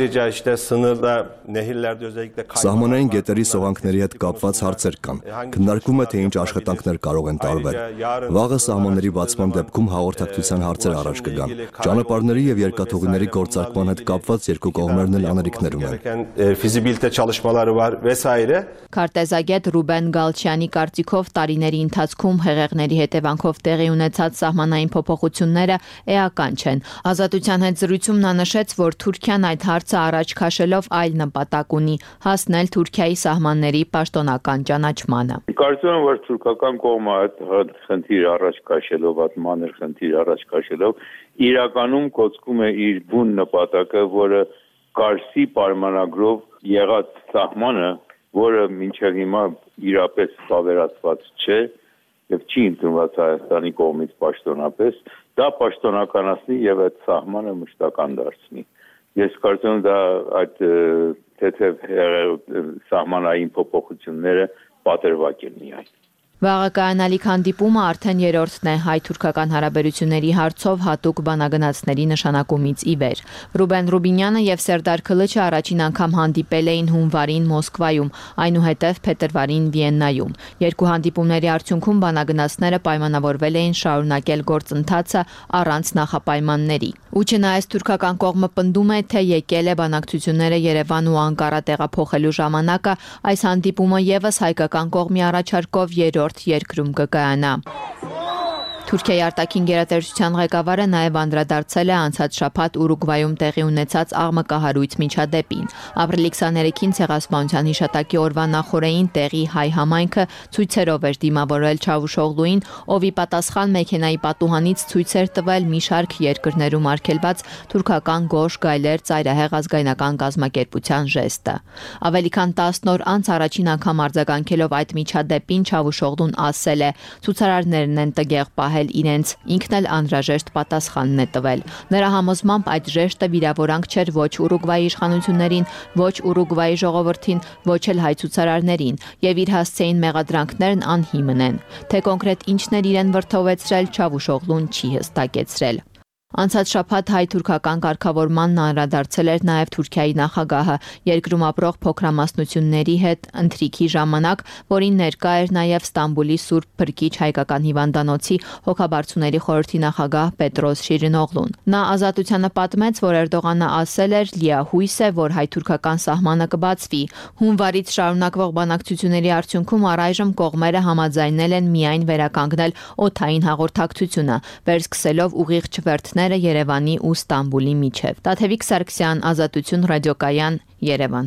Սահմանային գետերի սողանքների հետ կապված հարցեր կան։ Քննարկվում է, թե ինչ աշխատանքներ կարող են տարվել։ Վաղը սահմանների բացման դեպքում հաղորդակցության հարցեր առաջ կգան։ Ճանապարհների եւ երկաթուղիների գործարկման հետ կապված երկու կողմերն էլ անելիքներ ունեն։ birlikte çalışmaları var vesaire. Քարտեզագետ Ռուբեն Գալչյանի կարծիքով տարիների ընթացքում հեղեղների հետևանքով տեղի ունեցած սահմանային փոփոխությունները էական չեն։ Ազատության հետ զրույցում նա նշեց, որ Թուրքիան այդ հարցը առաջ քաշելով այլ նպատակ ունի՝ հասնել Թուրքիայի սահմանների պաշտոնական ճանաչմանը։ Կարծում եմ, որ թուրքական կողմը այդ խնդիրը առաջ քաշելով, այդ մանր խնդիրը առաջ քաշելով, իրականում կոծկում է իր բուն նպատակը, որը Կարսի պայմանագրով եղած սահմանը, որը մինչև հիմա իրապես վավերացված չէ եւ չի ընդունված Հայաստանի կողմից պաշտոնապես, դա պաշտոնականացնի եւ այդ սահմանը մշտական դարձնի։ Ես կարծում եմ դա այդ թեթև սահմանային փոփոխությունները պատրվակ են միայն։ Վաղը կայանալիք հանդիպումը արդեն երրորդն է հայ-թուրքական հարաբերությունների հարցով հատուկ բանագնացների նշանակումից ի վեր։ Ռուբեն Ռուբինյանը եւ Սերդար Քլիչը առաջին անգամ հանդիպել էին հունվարին Մոսկվայում, այնուհետև փետրվարին Վիեննայում։ Երկու հանդիպումների արդյունքում բանագնացները պայմանավորվել էին շարունակել գործընթացը առանց նախապայմանների։ Ու չնայած թուրքական կողմը պնդում է, թե եկել է բանակցությունները Երևան ու Անկարա տեղափոխելու ժամանակը, այս հանդիպումը եւս հայկական կողմի առաջարկով երրորդ երկրում կկայանա։ Թուրքիայի արտաքին գերատեսչության ղեկավարը նաև անդրադարձել է անցած շաբաթ Ուրուգվայում տեղի ունեցած աղմկահարույց միջադեպին։ Ապրիլի 23-ին ցեղասպանության հիշատակի օրվա նախօրեին տեղի հայ համայնքը ցույցերով էր դիմավորել Չավուշօղլուին, ով ի պատասխան մեքենայի պատուհանից ցույց էր տվել մի շարք երկրներում արգելված թուրքական գորշ գայլեր ծայրահեղ ազգայնական կազմակերպության ժեստը։ Ավելի քան 10 օր անց առաջին անգամ արձագանքելով այդ միջադեպին Չավուշօղլուն ասել է. «Ցուցարարներն են տգեղ պահել իրենց, ինքն էլ անհրաժեշտ պատասխանն է տվել»։ Նրա համոզմամբ այդ ժեշտը վիրավորանք չէր ոչ Ուրուգվայի իշխանություններին, ոչ Ուրուգվայի ժողովրդին, ոչ էլ հայ ցուցարարներին, եւ իր հասցեին մեղադրանքներն անհիմն են։ Թե կոնկրետ ինչն էր իրեն վրդովեցրել, Չավուշօղլուն չի հստակեցրել։ Անցած շաբաթ հայ-թուրքական կարգավորմանն անդրադարձել էր նաև Թուրքիայի նախագահը երկրում ապրող փոքրամասնությունների հետ ընթրիքի ժամանակ, որին ներկա էր նաև Ստամբուլի Սուրբ Փրկիչ հայկական հիվանդանոցի հոգաբարձուների խորհրդի նախագահ Պետրոս Շիրինօղլուն։ Նա Ազատությանը պատմեց, որ Էրդողանը ասել էր՝ լիահույս է, որ հայ-թուրքական սահմանը կբացվի։ Հունվարից շարունակվող բանակցությունների արդյունքում առայժմ կողմերը համաձայնել են միայն վերականգնել օդային հաղորդակցությունը, վերսկսելով ուղիղ չվերթ Երևանի ու Ստամբուլի միջև։ Տաթևիկ Սարգսյան, Ազատություն ռադիոկայան, Երևան։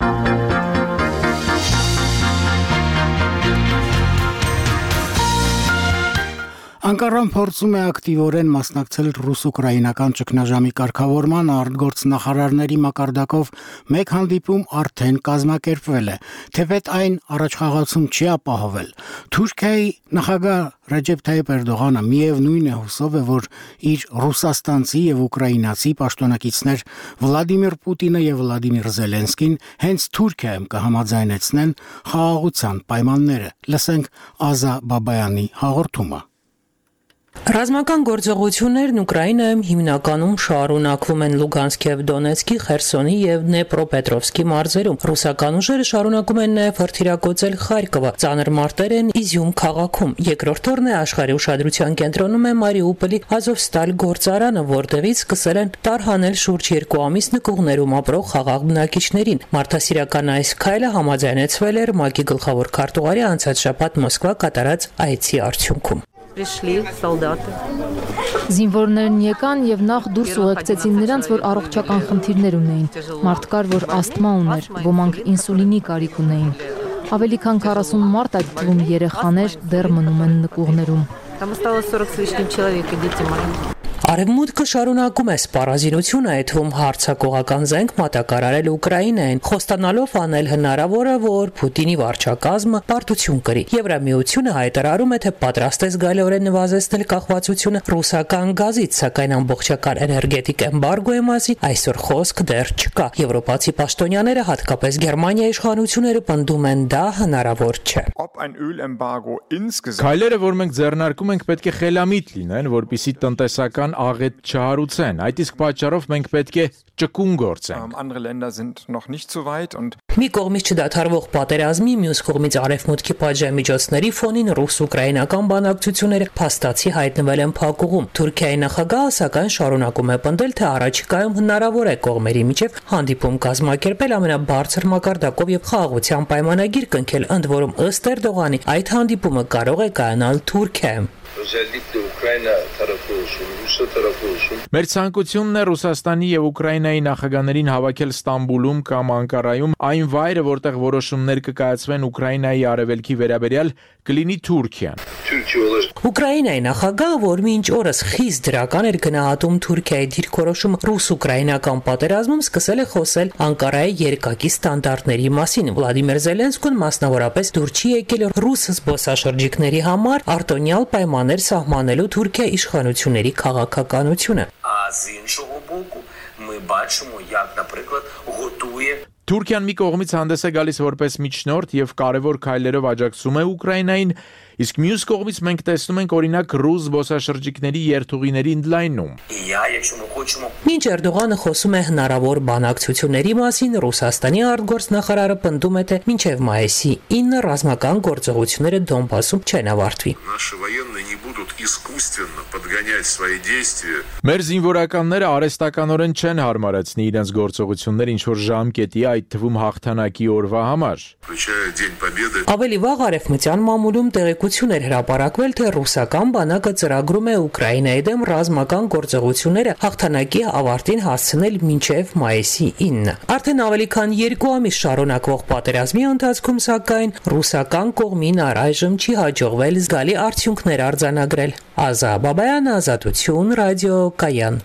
Անկարան փորձում է ակտիվորեն մասնակցել ռուս-ուկրաինական ճգնաժամի կարգավորման արտգործնախարարների մակարդակով մեկ հանդիպում արդեն կազմակերպվել է, թեպետ այն առաջխաղացում չի ապահովել։ Թուրքիայի նախագահ Ռեջեփ Թայիփ Էրդողանը միևնույն է հուսով է, որ իր ռուսաստանցի եւ ուկրաինացի պաշտոնակիցներ Վլադիմիր Պուտինը եւ Վլադիմիր Զելենսկին հենց Թուրքիայում կհամաձայնեցնեն խաղաղության պայմանները։ Լսենք Ազա Բաբայանի հաղորդումը։ Ռազմական գործողություններն Ուկրաինայում հիմնականում շարունակվում են Լուգանսկ եւ Դոնեցկի, Խերսոնի եւ Դնեպրոպետրովսկի մարզերում։ Ռուսական ուժերը շարունակում են նաեւ հրթիռակոծել Խարկովը, ծանր մարտեր են Իզյում քաղաքում։ Երկրորդ օրն է աշխարհի ուշադրության կենտրոնում է Մարիուպոլի Ազովստալ գործարանը, որտեղից սկսել են տարհանել շուրջ 2 ամիս նկուղներում ապրող խաղաղ բնակիչներին։ Մարդասիրական այս քայլը համաձայնեցվել էր ՄԱԿ-ի գլխավոր քարտուղարի անցած շաբաթ Մոսկվա կատարած այցի արդյունքում։ Զինվորներն եկան եւ նախ դուրս ուղեկցեցին նրանց, որ առողջական խնդիրներ ունեին։ Մարդ կար, որ ասթմա ուներ, ոմանք ինսուլինի կարիք ունեին։ Ավելի քան 40 մարդ, այդ թվում երեխաներ, դեռ մնում են նկուղներում։ Արևմուտքը շարունակում է սպառազինությունը, այդ թվում հարձակողական զենք մատակարարել Ուկրաինային, խոստանալով անել հնարավորը, որ Պուտինի վարչակազմը պարտություն կրի։ Եվրամիությունը հայտարարում է, թե պատրաստ է զգալիորեն նվազեցնել կախվածությունը ռուսական գազից, սակայն ամբողջական էներգետիկ էմբարգոյի մասին այսօր խոսք դեռ չկա։ Եվրոպացի պաշտոնյաները, հատկապես Գերմանիայի իշխանությունները, պնդում են, դա հնարավոր չէ։ Քայլերը, որ մենք ձեռնարկում ենք, պետք է խելամիտ լինեն, որպեսզի տնտեսական աղետ չհարուցեն։ Այդ իսկ պատճառով մենք պետք է ճկուն գործենք։ Andere Länder sind noch nicht so weit und Մի կողմից չդադարվող պատերազմի, մյուս կողմից արևմուտքի պատժամիջոցների ֆոնին ռուս-ուկրաինական բանակցությունները փաստացի հայտնվել են փակուղում։ Թուրքիայի նախագահը սակայն շարունակում է պնդել, թե առաջիկայում հնարավոր է կողմերի միջև հանդիպում կազմակերպել ամենաբարձր մակարդակով եւ խաղաղության պայմանագիր կնքել, ընդ որում ըստ Էրդողանի այդ հանդիպումը կարող է կայանալ Թուրքիայում։ Մեր ցանկությունն է Ռուսաստանի եւ Ուկրաինայի նախագահներին հավաքել Ստամբուլում կամ Անկարայում, այն վայրը, որտեղ որոշումներ կկայացվեն Ուկրաինայի արևելքի վերաբերյալ, կլինի Թուրքիան։ Ուկրաինայի նախագահը, որ մինչ օրս խիստ դրական էր գնահատում Թուրքիայի դիրքորոշումը ռուս-ուկրաինական պատերազմում, սկսել է խոսել Անկարայի երկակի ստանդարտների մասին։ Վլադիմիր Զելենսկուն մասնավորապես դուր չի եկել ռուս զբոսաշրջիկների համար արտոնյալ պայմաններ սահմանելու Թուրքիայի իշխանությունների քաղաքականությունը։ Թուրքիան մի կողմից հանդես է գալիս որպես միջնորդ եւ կարևոր քայլերով աջակցում է Ուկրաինային, իսկ մյուս կողմից մենք տեսնում ենք օրինակ ռուս զբոսաշրջիկների երթուղիների ընդլայնում։ Մինչ Էրդողանը խոսում է հնարավոր բանակցությունների մասին, Ռուսաստանի արտգործնախարարը պնդում է, թե մինչև մայիսի 9 ռազմական գործողությունները Դոնբասում չեն ավարտվի։ Մեր զինվորականները արհեստականորեն չեն հարմարեցնի իրենց գործողությունները ինչ-որ ժամկետի, այդ թվում հաղթանակի օրվա համար։ Ավելի վաղ արևմտյան մամուլում տեղեկություն էր հրապարակվել, թե ռուսական բանակը ծրագրում է Ուկրաինայի դեմ ռազմական գործողությունները հաղթանակի ավարտին հասցնել մինչև մայիսի 9։ Արդեն ավելի քան 2 ամիս շարունակվող պատերազմի ընթացքում, սակայն ռուսական կողմին առայժմ չի հաջողվել զգալի արդյունքներ արձանագրել։ Ազա Բաբայան, Ազատություն, Ռադիո Կայան։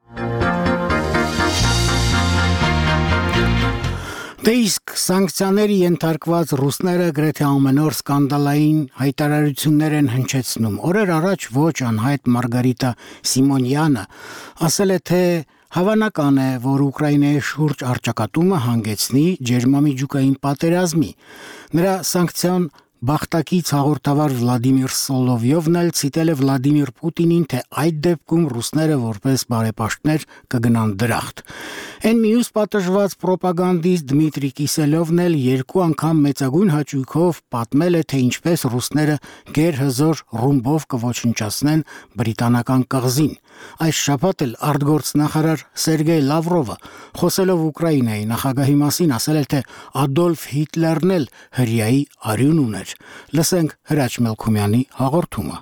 Դե իսկ սանկցիաների ենթարկված ռուսները գրեթե ամեն օր սկանդալային հայտարարություններ են հնչեցնում։ Օրեր առաջ ոչ անհայտ Մարգարիտա Սիմոնյանը ասել է, թե հավանական է, որ Ուկրաինայի շուրջ առճակատումը հանգեցնի ջերմամիջուկային պատերազմի։ Նրա սանկցիան բախտակից հաղորդավար Վլադիմիր Սոլովյովն էլ ցիտել է Վլադիմիր Պուտինին, թե այդ դեպքում ռուսները որպես բարեպաշտներ կգնան դրախտ։ Այն մյուս պատժված պրոպագանդիստ Դմիտրի Կիսելովն էլ 2 անգամ մեծագույն հաճույքով պատմել է, թե ինչպես ռուսները գերհզոր ռումբով կոչնչացնեն բրիտանական կղզին։ Այս շաբաթ էլ արտգործնախարար Սերգեյ Լավրովը, խոսելով Ուկրաինայի նախագահի մասին, ասել է, թե Ադոլֆ Հիտլերն էլ հրեայի արյուն ուներ։ Լսենք Հրաչ Մելքումյանի հաղորդումը։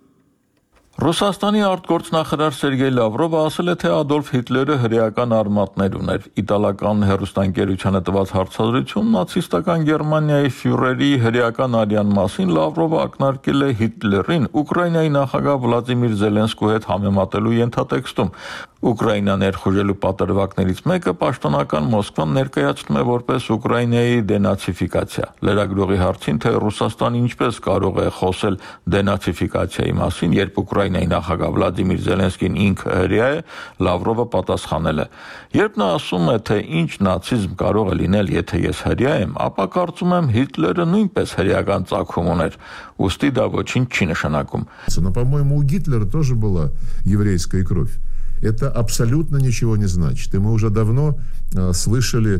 Ռուսաստանի արտգործնախարար Սերգեյ Լավրովը ասել է, թե Ադոլֆ Հիտլերը հրեական արմատներ ուներ։ Իտալական հեռուստաընկերությանը տված հարցազրույցում նացիստական Գերմանիայի ֆյուրերի հրեական արյան մասին Լավրովը ակնարկել է Հիտլերին Ուկրաինայի նախագահ Վլադիմիր Զելենսկու հետ համեմատելու ենթատեքստում։ Ուկրաինա ներխուժելու պատրվակներից մեկը պաշտոնական Մոսկվան ներկայացնում է որպես Ուկրաինայի դենացիֆիկացիա։ Լրագրողի հարցին, թե Ռուսաստանը ինչպես կարող է խոսել դենացիֆիկացիայի մասին, երբ Ուկրաինայի նախագահ Վլադիմիր Զելենսկին ինքը հրեա է, Լավրովը պատասխանել է. Երբ նա ասում է, թե ինչ նացիզմ կարող է լինել, եթե ես հրեա եմ, ապա կարծում եմ Հիտլերը նույնպես հրեական ծագում уներ, ուստի դա ոչինչ չի нշանակում։ Но, по-моему, у Гитлера тоже была еврейская кровь. Это абсолютно ничего не значит. И мы уже давно слышали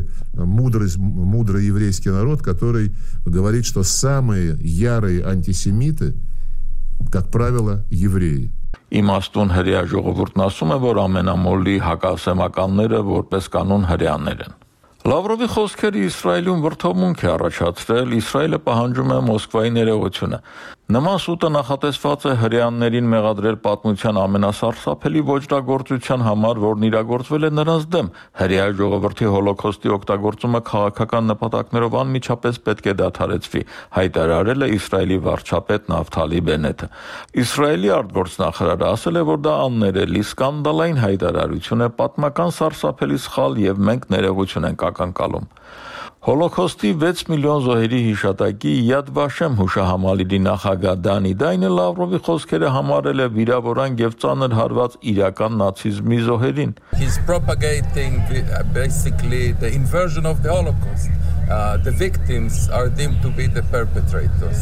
мудрый еврейский народ, который говорит, что самые ярые антисемиты, как правило, евреи. Իմաստուն հրեա ժողովուրդն ասում է, որ ամենամոլի հակասեմականները որպես կանոն հրեաներ են։ Լավրովի խոսքերը Իսրայելում վրդովմունք է առաջացրել, Իսրայելը պահանջում է Մոսկվայի ներողությունը։ Նման սուտը նախատեսված է հրեաներին մեղադրել պատմության ամենասարսափելի ոճրագործության համար, որն իրագործվել է նրանց դեմ։ Հրեա ժողովրդի հոլոքոստի օգտագործումը քաղաքական նպատակներով անմիջապես պետք է դադարեցվի, հայտարարել է Իսրայելի վարչապետ Նավթալի Բենեթը։ Իսրայելի արտգործնախարարը ասել է, որ դա աններելի սկանդալային հայտարարություն է, պատմական սարսափելի սխալ եւ մենք ներողություն ենք ակնկալում։ Հոլոքոստի 6 միլիոն զոհերի հիշատակի Yad Vashem հուշահամալիրի նախագահ Դանի Դայնը Լավրովի խոսքերը համարել է վիրավորանք եւ ծանր հարված իրական նացիզմի զոհերին։ He's propagating basically the inversion of the Holocaust. The victims are deemed to be the perpetrators.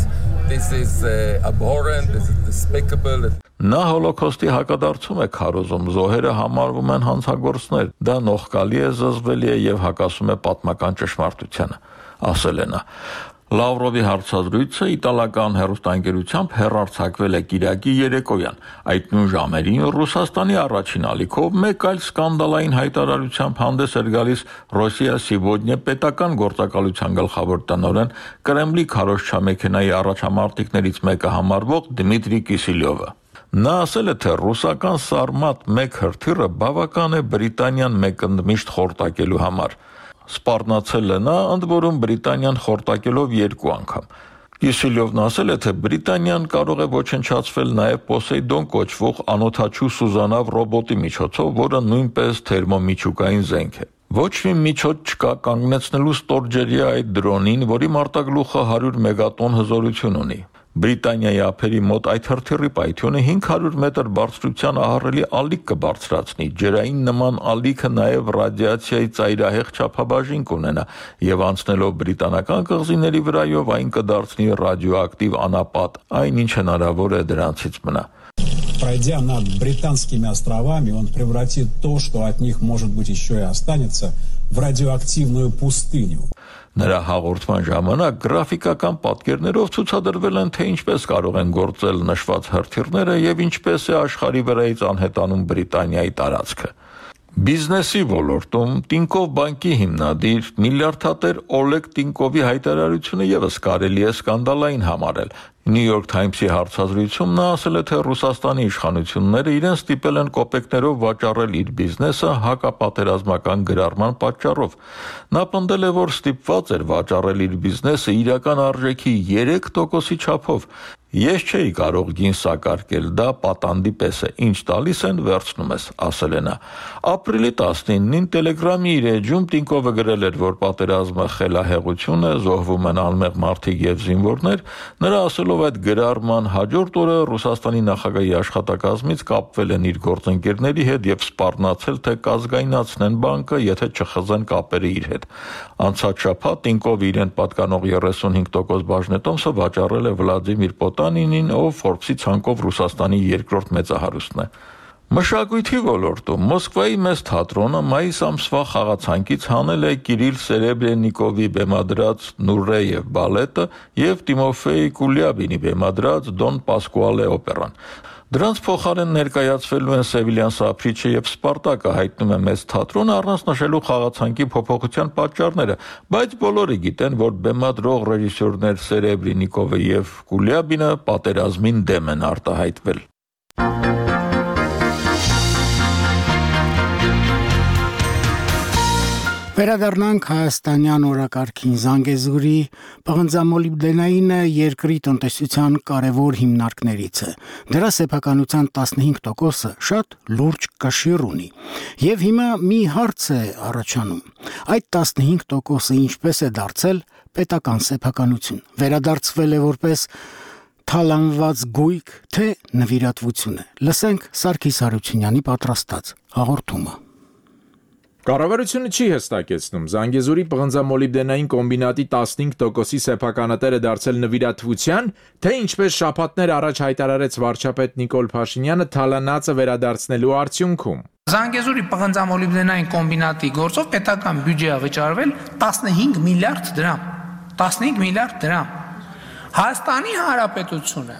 this is abhorrent, this is despicable. Նա հոլոկոստի հակադարձում է քարոզում, զոհերը համարվում են հանցագործներ, դա նողկալի է, զզվելի է եւ հակասում է պատմական ճշմարտությանը, ասել է նա։ Լավրովի հարցազրույցը իտալական հեռուստաընկերությամբ հեռարձակվել է կիրակի երեկոյան։ Այդ նույն ժամերին Ռուսաստանի առաջին ալիքով մեկ այլ սկանդալային հայտարարությամբ հանդես էր գալիս Ռոսիա Սիվոդնյա պետական գործակալության գլխավոր տնօրեն Կրեմլի քարոզչամեքենայի առաջամարտիկներից մեկը համարվող Դմիտրի Կիսիլյովը։ Նա ասել է, թե ռուսական Սարմատ 1 հրթիռը բավական է Բրիտանիան մեկընդմիշտ խորտակելու համար։ Սպառնացել է նա, ընդ որում Բրիտանիան խորտակելով 2 անգամ։ Կիսիլյովն ասել է, թե Բրիտանիան կարող է ոչնչացվել նաև Պոսեյդոն կոչվող անօդաչու սուզանավ ռոբոտի միջոցով, որը նույնպես թերմոմիջուկային զենք է։ Ոչ մի միջոց չկա կանգնեցնելու ստորջրյա այդ դրոնին, որի մարտագլուխը 100 մեգատոն հզորություն ունի։ Բրիտանիայի ափերի մոտ այդ հրթիռի պայթյունը 500 մետր բարձրության ահռելի ալիք կբարձրացնի, ջրային նման ալիքը նաև ռադիացիայի ծայրահեղ չափաբաժին կունենա եւ անցնելով բրիտանական կղզիների վրայով այն կդարձնի ռադիոակտիվ անապատ, այնինչ հնարավոր է դրանցից մնա։ Пройдя над британскими островами, он превратит то, что от них, может быть, еще и останется, в радиоактивную пустыню. Նրա հաղորդման ժամանակ գրաֆիկական պատկերներով ցուցադրվել են, թե ինչպես կարող են գործել նշված հրթիռները եւ ինչպես է աշխարհի վրայից անհետանում Բրիտանիայի տարածքը։ Բիզնեսի ոլորտում Տինկով բանկի հիմնադիր միլիարդատեր Օլեգ Տինկովի հայտարարությունը եւս կարելի է սկանդալային համարել։ New York Times-ի հարցազրույցում նա ասել է, թե Ռուսաստանի իշխանությունները իրեն ստիպել են կոպեկներով վաճառել իր բիզնեսը հակապատերազմական գրառման պատճառով։ Նա պնդել է, որ ստիպված էր վաճառել իր բիզնեսը իրական արժեքի 3%-ի չափով։ Ես չէի կարող գին սակարկել, դա պատանդի պես է, ինչ տալիս են վերցնում ես, ասել է նա։ Ապրիլի 19-ին Telegram-ի իր էջում Տինկովը գրել էր, որ պատերազմը խելահեղություն է, զոհվում են անմեղ մարդիկ եւ զինվորներ, նրա ասելով այդ գրառման հաջորդ օրը Ռուսաստանի նախագահի աշխատակազմից կապվել են իր գործընկերների հետ եւ սպառնացել, թե կազգայնացնեն բանկը, եթե չխզեն կապերը իր հետ։ Անցած շաբաթ Տինկովը իրեն պատկանող 35% բաժնետոմսը վաճառել է Վլադիմիր Պոտանինին, ով Forbes-ի ցանկով Ռուսաստանի երկրորդ մեծահարուստն է։ Մշակույթի ոլորտում Մոսկվայի մեծ թատրոնը մայիս ամսվա խաղացանկից հանել է Կիրիլ Սերեբրենիկովի բեմադրած Նուրեև բալետը եւ Տիմոֆեյ Կուլյաբինի բեմադրած Դոն Պասկուալե օպերան։ Դրանց փոխարեն ներկայացվելու են Սևիլյան Սափրիչը եւ Սպարտակը, հայտնում է մեծ թատրոնը առանց նշելու խաղացանկի փոփոխության պատճառները, բայց բոլորը գիտեն, որ բեմադրող ռեժիսորներ Սերեբրենիկովը եւ Կուլյաբինը պատերազմին դեմ են արտահայտվել։ Վերադառնանք հայաստանյան օրակարգին։ Զանգեզուրի պղնձամոլիբդենայինը երկրի տնտեսության կարևոր հիմնարկներից է։ Դրա սեփականության 15%-ը շատ լուրջ կշիռ ունի։ Եվ հիմա մի հարց է առաջանում. այդ 15%-ը ինչպես է դարձել պետական սեփականություն։ Վերադարձվել է որպես թալանված գույք, թե նվիրատվություն է։ Լսենք Սարգիս Հարությունյանի պատրաստած հաղորդումը։ Կառավարությունը չի հստակեցնում Զանգեզուրի պղնձամոլիբդենային կոմբինատի 15%-ի սեփականատերը դարձել նվիրատվության, թե ինչպես շաբաթներ առաջ հայտարարեց վարչապետ Նիկոլ Փաշինյանը թալանածը վերադարձնելու արդյունքում։ Զանգեզուրի պղնձամոլիբդենային կոմբինատի գործով պետական բյուջե է վճարվել 15 միլիարդ դրամ։ 15 միլիարդ դրամ։ Հայաստանի Հանրապետությունը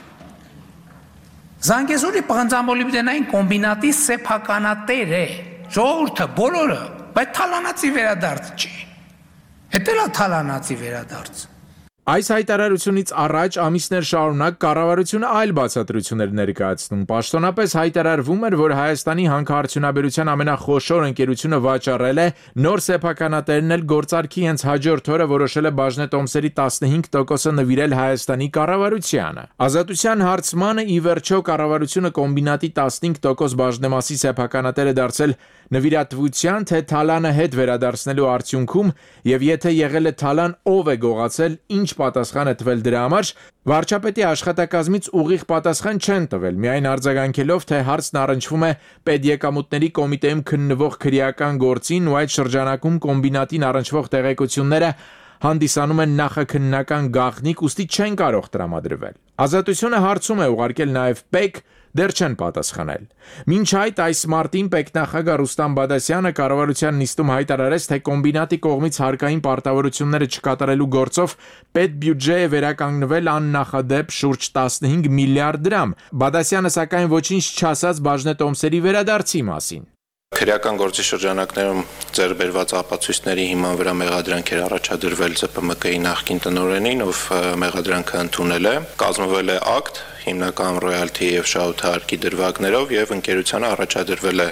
Զանգեզուրի պղնձամոլիբդենային կոմբինատի սեփականատեր է։ Ժողովուրդը բոլորը, բայց թալանացի վերադարձ չի։ Հետելա թալանացի վերադարձ։ Այս հայտարարությունից առաջ ամիսներ շարունակ կառավարությունը այլ բացատրություններ ներկայացնում։ Պաշտոնապես հայտարարվում էր, որ Հայաստանի հանքարդյունաբերության ամենախոշոր ընկերությունը վաճառել է, նոր սեփականատերն էլ գործարքի հենց հաջորդ օրը որոշել է բաժնետոմսերի 15%-ը նվիրել Հայաստանի կառավարությանը։ Ազատության հարցմանը ի վերջո կառավարությունը կոմբինատի 15% բաժնեմասի սեփականատերը դարձել նվիրատվության, թե թալանը հետ վերադարձնելու արդյունքում եւ եթե եղել է թալան, ով է գողացել, ինչ պատասխան է տվել դրա համար, վարչապետի աշխատակազմից ուղիղ պատասխան չեն տվել, միայն արձագանքելով, թե հարցն առնչվում է պետեկամուտների կոմիտեում քննվող քրեական գործին ու այդ շրջանակում կոմբինատին առնչվող տեղեկությունները հանդիսանում են նախաքննական գաղտնիք, ուստի չեն կարող տրամադրվել։ Ազատությունը հարցում է ուղարկել նաև ՊԵԿ, դեռ չեն պատասխանել։ Մինչ այդ այս մարտին ՊԵԿ նախագահ Ռուստամ Բադասյանը կառավարության նիստում հայտարարեց, թե կոմբինատի կողմից հարկային պարտավորությունները չկատարելու գործով պետբյուջե է վերականգնվել աննախադեպ շուրջ 15 միլիարդ դրամ։ Բադասյանը սակայն ոչինչ չասաց բաժնետոմսերի վերադարձի մասին։ Քրեական գործի շրջանակներում ձեռբերված ապացույցների հիման վրա մեղադրանք էր առաջադրվել ԶՊՄԿ-ի նախկին տնօրենին, ով մեղադրանքը ընդունել է, կազմվել է ակտ, հիմնական ռոյալթի եւ շահութարկի դրվագներով եւ ընկերությանը առաջադրվել է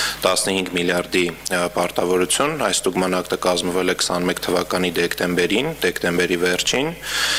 15 միլիարդի պարտավորություն, այս ստուգման ակտը կազմվել է 21 թվականի դեկտեմբերի վերջին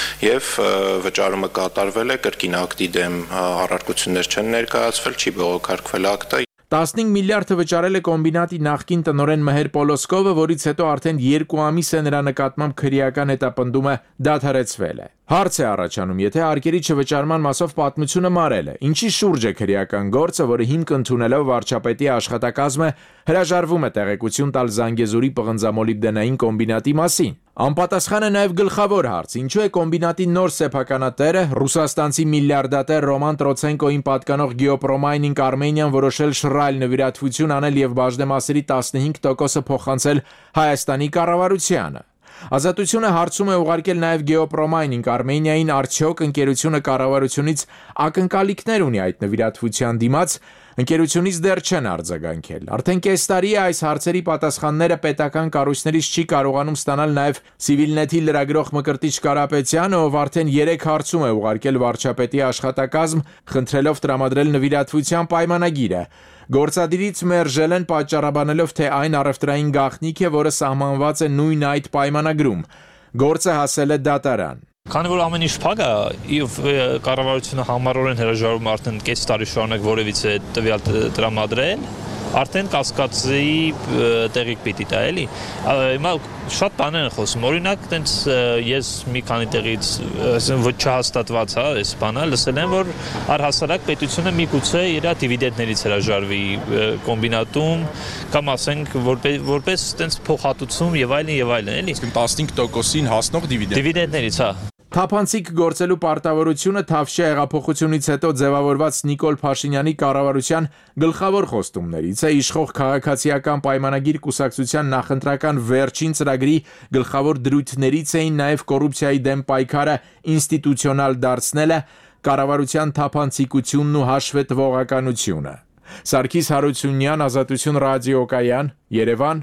եւ վճարումը կատարվել է, կրկին ակտի դեմ առարկություններ չեն ներկայացվել, չի բողոքարկվել ակտը։ 15 միլիարդը վճարել է կոմբինատի նախկին տնօրեն Մհեր Պոլոսկովը, որից հետո արդեն 2 ամիս է նրա նկատմամբ քրեական հետապնդումը դադարեցվել է։ Հարց է առաջանում, եթե արկերի չվճարման մասով պատմությունը մարել է, ինչի շուրջ է քրեական գործը, որը հիմք ընդունելով վարչապետի աշխատակազմը հրաժարվում է տեղեկություն տալ Զանգեզուրի պղնձամոլիբդենային կոմբինատի մասին։ Անպատասխան է նաև գլխավոր հարց, ինչու է կոմբինատի նոր սեփականատերը ռուսաստանցի միլիարդատեր Ռոման Տրոցենկոին պատկանող Գեոպրոմայնինգ Արմենիան որոշել շռայլ նվիրատվություն անել եւ բաժնեմասերի 15%-ը փոխանցել Հայաստանի կառավարությանը։ Ազատությունը հարցում է ուղարկել նաև Գեոպրոմայնինգ Արմենիային, արդյոք ընկերությունը կառավարությունից ակնկալիքներ ունի այդ նվիրատվության դիմաց, ընկերությունից դեռ չեն արձագանքել։ Արդեն կես տարի է այս հարցերի պատասխանները պետական կառույցներից չի կարողանում ստանալ նաև Civilnet-ի լրագրող Մկրտիչ Կարապետյանը, ով արդեն 3 հարցում է ուղարկել վարչապետի աշխատակազմ, խնդրելով տրամադրել նվիրատվության պայմանագիրը։ Գործադիրից մերժել են պատճառաբանելով, թե այն առևտրային գաղտնիք է, որը սահմանված է նույն այդ պայմանագրում։ Գործը հասել է դատարան։ Քանի որ ամեն ինչ փակ է, եւ կառավարությունը համառորեն հրաժարվում արդեն կես տարի շարունակ որևիցե տվյալ տրամադրել, արդեն կասկածի տեղիք պիտի տա, էլի։ Հիմա շատ բաներ են խոսում։ Օրինակ, տենց ես մի քանի տեղից ոչ չհաստատված, այս բանը լսել եմ, որ առհասարակ պետությունը միգուցե իր դիվիդենդներից հրաժարվի կոմբինատում, կամ ասենք որպես տենց փոխհատուցում եւ այլն, էլի։ Իսկ 15%-ին հասնող դիվիդենդներից, հա։ Թափանցիկ գործելու պարտավորությունը Թավշյա հեղափոխությունից հետո ձևավորված Նիկոլ Փաշինյանի կառավարության գլխավոր խոստումներից է, իշխող քաղաքացիական պայմանագիր կուսակցության նախընտրական վերջին ծրագրի գլխավոր դրույթներից էին նաև կոռուպցիայի դեմ պայքարը ինստիտուցիոնալ դարձնելը, կառավարության թափանցիկությունն ու հաշվետվողականությունը։ Սարգիս Հարությունյան, Ազատություն ռադիոկայան, Երևան։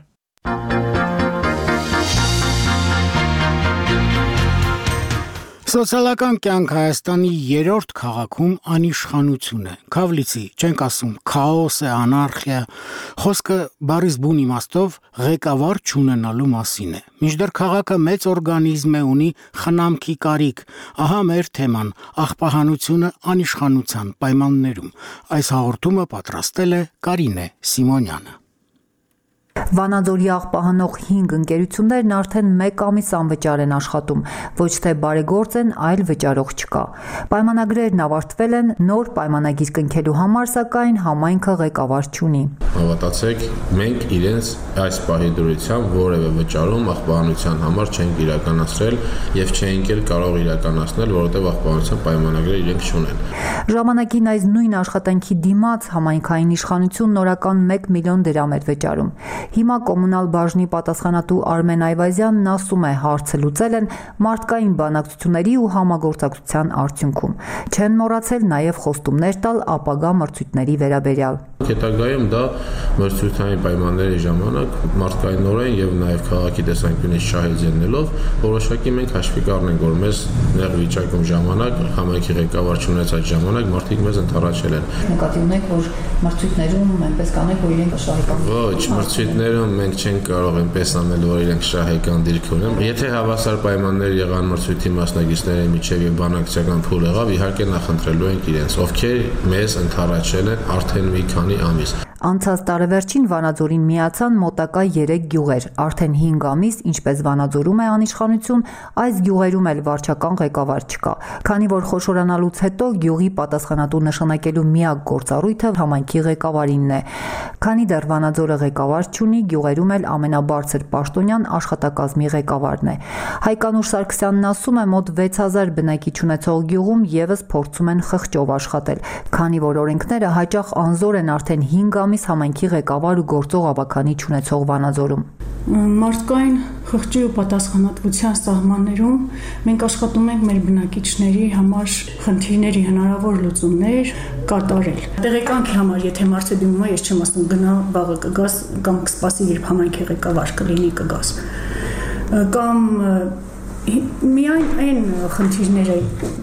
Սոցիալական կյանք Հայաստանի երրորդ քաղաքում անիշխանություն է։ Քավլիցի, չենք ասում, քաոս է, անարխիա, խոսքը բառից բուն իմաստով ղեկավար չունենալու մասին է։ Մինչդեռ քաղաքը մեծ օրգանիզմ է, ունի խնամքի կարիք։ Ահա մեր թեման՝ աղբահանությունը անիշխանության պայմաններում։ Այս հաղորդումը պատրաստել է Կարինե Սիմոնյանը։ Վանաձորի աղբահանող 5 ընկերություններն արդեն 1 ամիս անվճար են աշխատում, ոչ թե բարեգործ են, այլ վճարող չկա։ Պայմանագրերն ավարտվել են, նոր պայմանագիր կնքելու համար, սակայն համայնքը ղեկավար չունի։ Հավատացեք, մենք իրենց այս պահի դրությամբ որևէ վճարում աղբահանության համար չենք իրականացրել եւ չենք էլ կարող իրականացնել, որովհետեւ աղբահանության պայմանագրեր իրենք չունեն։ Ժամանակին այս նույն աշխատանքի դիմաց համայնքային իշխանություն նորական 1 միլիոն դրամ էր վճարում։ Հիմա կոմունալ բաժնի պատասխանատու Արմեն Այվազյանն ասում է, հարցը լուծել են մարդկային բանակցությունների ու համագործակցության արդյունքում։ Չեն մոռացել նաև խոստումներ տալ ապագա մրցույթների վերաբերյալ։ Հետագայում դա մրցույթային պայմանների ժամանակ մարդկայնորեն եւ նաև քաղաքի տեսանկյունից շահից ելնելով որոշակի մենք հաշվի կառնենք, որ մեզ նեղ վիճակում ժամանակ համայնքի ղեկավար չունեցած ժամանակ մարդիկ մեզ ընդառաջել են։ Նկատի ունեք, որ մրցույթներում այնպես կանենք, որ իրենք շահեկան։ Ոչ, մրցույթներում մենք չենք կարող այնպես անել, որ իրենք շահեկան դիրք ունեն։ Եթե հավասար պայմաններ եղան մրցույթի մասնակիցների միջև եւ բանակցական փուլ եղավ, իհարկե նախընտրելու ենք իրենց, ովքեր մեզ ընդառաջել են արդեն մի քանի ամիս։ Անցած տարեվերջին Վանաձորին միացան մոտակա 3 գյուղեր։ Արդեն 5 ամիս, ինչպես Վանաձորում է անիշխանություն, այս գյուղերում էլ վարչական ղեկավար չկա։ Քանի որ խոշորանալուց հետո գյուղի պատասխանատու նշանակելու միակ գործառույթը համայնքի ղեկավարինն է։ Քանի դեռ Վանաձորը ղեկավար չունի, գյուղերում էլ ամենաբարձր պաշտոնյան աշխատակազմի ղեկավարն է։ Հայկանուր Սարգսյանն ասում է, մոտ 6000 բնակիչ ունեցող գյուղում եւս փորձում են խղճով աշխատել, քանի որ օրենքները հաճախ անզոր են արդեն 5 ամիս համայնքի ղեկավար ու գործող ավականիչ ունեցող Վանաձորում։ Մարդկային խղճի ու պատասխանատվության սահմաններում մենք աշխատում ենք մեր բնակիչների համար խնդիրների հնարավոր լուծումներ կատարել։ Տեղեկանքի համար, եթե մարդը դիմում է, ես չեմ ասում գնա վաղը կգաս կամ կսպասի, երբ համայնքի ղեկավար կլինի կգաս։ Կամ միայն այն խնդիրները,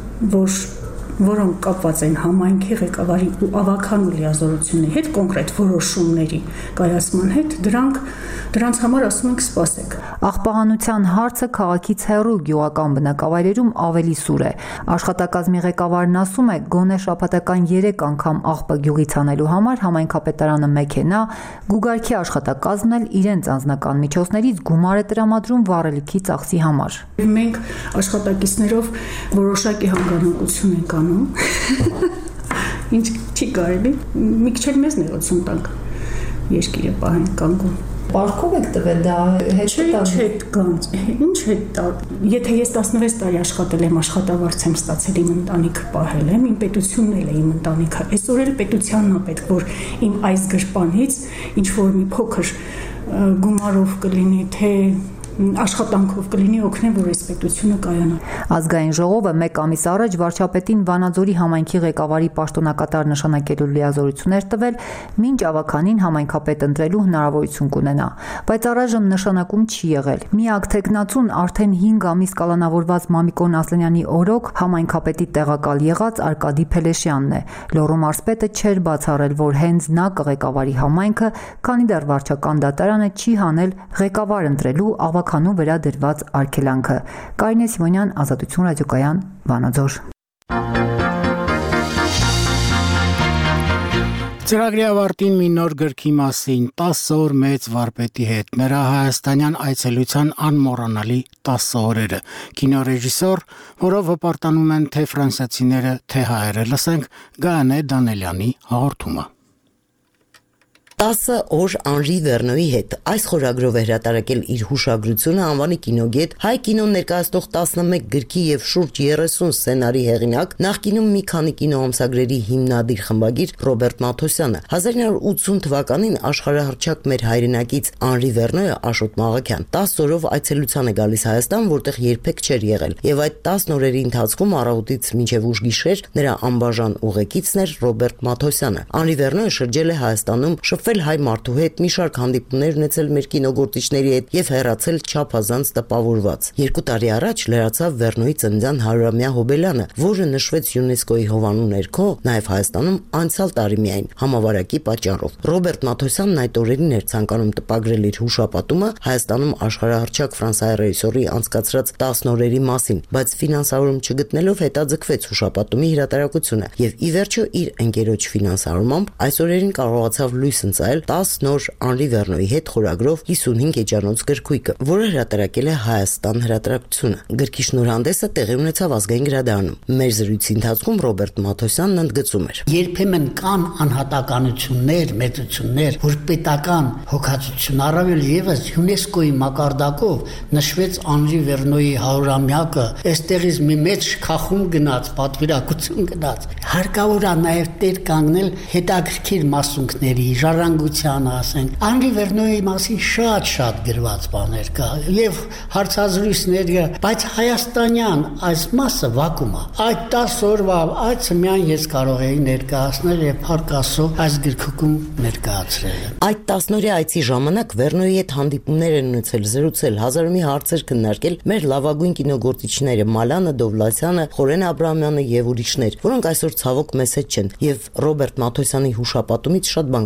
որոնք կապված են համայնքի ղեկավարի ու ավականու լիազորությունների հետ, կոնկրետ որոշումների կայացման հետ, դրանց համար ասում ենք սպասեք։ Աղբահանության հարցը քաղաքից հեռու գյուղական բնակավայրերում ավելի սուր է։ Աշխատակազմի ղեկավարն ասում է, գոնե շաբաթական 3 անգամ աղբը գյուղից անելու համար համայնքապետարանը մեքենա, գուգարքի աշխատակազմն էլ իրենց անձնական միջոցներից գումար է տրամադրում վառելիքի ծախսի համար։ Մենք աշխատակիցներով որոշակի հանգանակություն ենք անում, ինչ չի կարելի, մի քիչ մեզ նեղություն տանք, երկիրը պահենք կանգուն։ Պարկով եք տվել դա հետ գանց, ինչ հետ տա։ Եթե ես 16 տարի աշխատել եմ, աշխատավարձ եմ ստացել, իմ ընտանիքը պահել եմ, իմ պետությունն էլ է իմ ընտանիքը։ Այսօր էլ պետությանն է պետք, որ իմ այս գրպանից ինչ որ մի փոքր գումարով կլինի, թե աշխատանքով կլինի օգնեն, որ այս պետությունը կայանա։ Ազգային ժողովը 1 ամիս առաջ վարչապետին Վանաձորի համայնքի ղեկավարի պաշտոնակատար նշանակելու լիազորություններ տվել, մինչ ավականին համայնքապետ ընտրելու հնարավորություն կունենա, բայց առայժմ նշանակում չի եղել։ Միակ թեկնածուն արդեն 5 ամիս կալանավորված Մամիկոն Ասլանյանի օրոք համայնքապետի տեղակալ եղած Արկադի Փելեշյանն է։ Լոռու մարզպետը չէր բացառել, որ հենց նա կղեկավարի համայնքը, քանի դեռ վարչական դատարանը չի հանել ղեկավար ընտրելու ավականու վրա դրված արգելանքը։ Կարինե Սիմոնյան, Ազատություն ռադիոկայան, Վանաձոր։ Ծրագրի ավարտին մի նոր գրքի մասին 10 օր մեծ վարպետի հետ նրա հայաստանյան այցելության անմոռանալի 10 օրերը կինոռեժիսոր, որով հպարտանում են թե ֆրանսիացիները, թե հայերը, լսենք Գայանե Դանելյանի հաղորդումը։ 10 օր Անրի Վերնոյի հետ այս խորագրով է հրատարակել իր հուշագրությունը անվանի կինոգետ, հայ կինոն ներկայացնող 11 գրքի եւ շուրջ 30 սցենարի հեղինակ, նախկինում մի քանի կինոամսագրերի հիմնադիր խմբագիր Ռոբերտ Մաթոսյանը։ 1980 թվականին աշխարհահռչակ մեր հայրենակից Անրի Վերնոյը Աշոտ Մաղաքյան 10 օրով այցելության է գալիս Հայաստան, որտեղ երբեք չէր եղել, եւ այդ 10 օրերի ընթացքում առավոտից մինչեւ ուշ գիշեր նրա անբաժան ուղեկիցն էր Ռոբերտ Մաթոսյանը։ Անրի Վերնոյը շրջել է Հայաստանում, հայ մարդու հետ, մի շարք հանդիպումներ ունեցել մեր կինոգործիչների հետ եւ հեռացել չափազանց տպավորված։ 2 տարի առաջ լրացավ Վերնոյի ծննդյան 100-ամյա հոբելյանը, որը նշվեց ՅՈՒՆԵՍԿՕ-ի հովանու ներքո, նաեւ Հայաստանում անցյալ տարի միայն համավարակի պատճառով։ Ռոբերտ Մաթոսյանն այդ օրերին էր ցանկանում տպագրել իր հուշապատումը Հայաստանում աշխարհահռչակ ֆրանսիայի ռեժիսորի անցկացրած 10 օրերի մասին, բայց ֆինանսավորում չգտնելով հետաձգվեց հուշապատումի հրատարակությունը եւ ի վերջո իր ընկերոջ ֆինանսավորմամբ այս օրերին կարողացավ լույս ընծայել 10 նոր Անրի Վերնոյի հետ խորագրով 55 էջանոց գրքույկը, որը հրատարակել է Հայաստան հրատարակությունը։ Գրքի շնորհանդեսը տեղի ունեցավ Ազգային գրադարանում։ Մեր զրույցի ընթացքում Ռոբերտ Մաթոսյանն ընդգծում էր. Երբեմն կան անհատականություններ, մեծություններ, որ պետական հոգացություն առավել եւս ՅՈՒՆԵՍԿՕ-ի մակարդակով նշվեց Անրի Վերնոյի 100-ամյակը, այստեղից մի մեծ քախում գնաց, պատվիրակություն գնաց։ Հարկավոր է նաեւ տեր կանգնել հետաքրքիր մասունքների, ժառանգությանը, ասենք, Անրի Վերնոյի մասին շատ գրված բաներ կա եւ հարցազրույցները, բայց հայաստանյան այս մասը վակում է։ Այդ 10 օրվա այցը միայն ես կարող էի ներկայացնել եւ փառք Աստծո այս գրքույկում ներկայացրել եմ։ Այդ 10-օրյա այցի ժամանակ Վերնոյի հետ հանդիպումներ են ունեցել, զրուցել, հազարամյա հարցեր քննարկել մեր լավագույն կինոգործիչները Մալանը, Դովլասյանը, Խորեն Աբրահամյանը եւ ուրիշներ, որոնք այսօր ցավոք մեզ հետ չեն, եւ Ռոբերտ Մաթոսյանի հուշապատումից շատ բան կարելի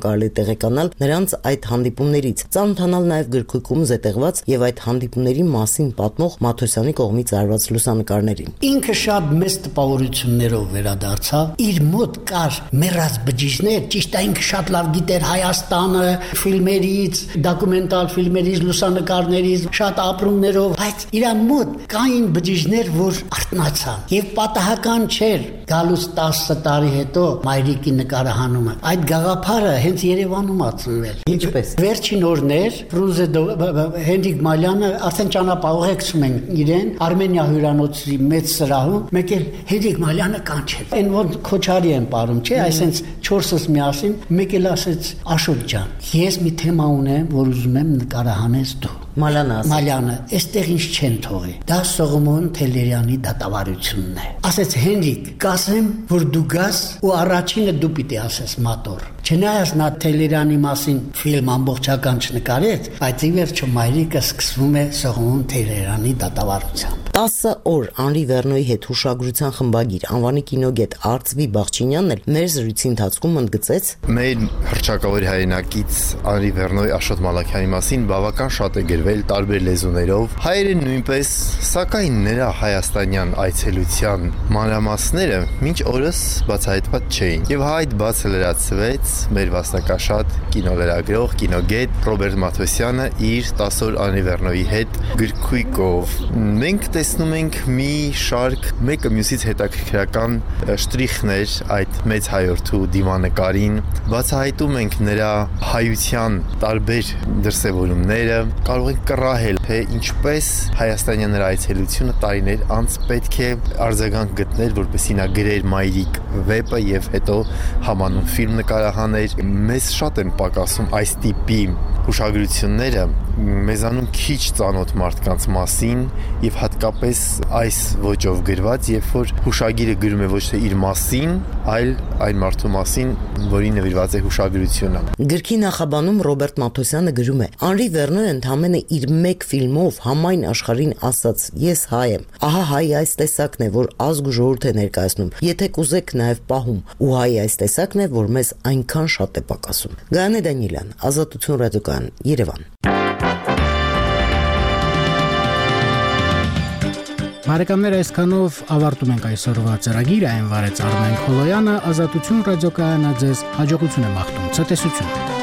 տեղեկանալ նրանց այդ հանդիպումներից, ծանոթանալ նաև գրքույկում զետեղված եւ այդ հանդիպումների մասին պատմող Մաթոսյանի կողմից արված լուսանկարներին։ Ինքը շատ մեծ տպավորություններով վերադարձավ։ Իր մոտ կար մեռած բջիջներ, ճիշտ է, ինքը շատ լավ գիտեր Հայաստանը, ֆիլմերից, դոկումենտալ ֆիլմերից, լուսանկարներից, շատ ապրումներով, բայց իր մոտ կային բջիջներ, որ արթնացան եւ պատահական չէր գալուց 10 տարի հետո մայրիկի նկարահանումը։ Այդ գաղափարը հենց Երևանում ա ծնվել։ Ինչպես։ Վերջին օրներ Ֆրունզե Հենրիկ Մալյանը արդեն ճանապարհորդում են իրեն Արմենիա հյուրանոցի մեծ սրահում, մեկ էլ Հենրիկ Մալյանը կանչեց։ Այն ոնց Քոչարի են ապարում, չէ, այսինքն 4-ս միասին, մեկ էլ ասեց Աշոտ ջան, ես մի թեմա ունեմ, որ ուզում եմ նկարահանես դու։ Մալյանը, այստեղ ինչ չեն թողի։ Դա Սողոմոն Թելերյանի դատավարությունն է։ Ասեց Հենրիկ, կասեմ, որ դու գաս ու առաջինը դու պիտի ասես մատոր։ Չնայած նա Թելերյանի մասին ֆիլմ ամբողջական չնկարեց, բայց ի վերջո մայրիկը սկսվում է Սողոմոն Թելերյանի դատավարությամբ։ 10 օր Անրի Վերնոյի հետ հուշագրության խմբագիր անվանի կինոգետ Արծվի Բաղչինյանն էլ մեր զրույցի ընթացքում ընդգծեց. Մեր հռչակավոր հայրենակից Անրի Վերնոյի Աշոտ Մալաքյանի մասին բավական շատ է գրվել տարբեր լեզուներով, հայերեն նույնպես, սակայն նրա հայաստանյան այցելության մանրամասները մինչ օրս բացահայտված չէին։ Եվ այդ բացը լրացվեց մեր վաստակաշատ կինոլրագրող, կինոգետ Ռոբերտ Մաթոսյանը իր 10 օր Անրի Վերնոյի հետ գրքույկով։ Մենք տեսնում ենք մի շարք մեկը մյուսից հետաքրքրական շտրիխներ այդ մեծ հայորդու դիմանկարին, բացահայտում ենք նրա հայության տարբեր դրսևորումները, կարող ենք կռահել, թե ինչպես հայաստանյան նրա այցելությունը տարիներ անց պետք է արձագանք գտներ, որպեսզի նա գրեր Մայրիկ վեպը եւ հետո համանուն ֆիլմ նկարահաներ։ Մեզ շատ են պակասում այս տիպի հուշագրությունները մեզանում քիչ ծանոթ մարդկանց մասին եւ հատկապես այս ոճով գրված, երբ որ հուշագիրը գրում է ոչ թե իր մասին, այլ այն մարդու մասին, որին նվիրված է հուշագրությունը։ Գրքի նախաբանում Ռոբերտ Մաթոսյանը գրում է. Անրի Վերնոյը ընդհանրապես իր մեկ ֆիլմով համայն աշխարհին ասաց. ես հայ եմ։ Ահա հայ այս տեսակն է, որ ազգ ու ժողովուրդ է ներկայացնում։ Եթե կուզեք նաև պահում, ու հայ այս տեսակն է, որ մեզ այնքան շատ է պակասում։ Գայանե Դանիելյան, Ազատություն ռադիոկայան, Երևան։ Բարեկամներ, այսքանով ավարտում ենք այսօրվա ծրագիրը, այն վարեց Արմեն Խոլոյանը, Ազատություն ռադիոկայանը ձեզ հաջողություն է մաղթում, ցտեսություն։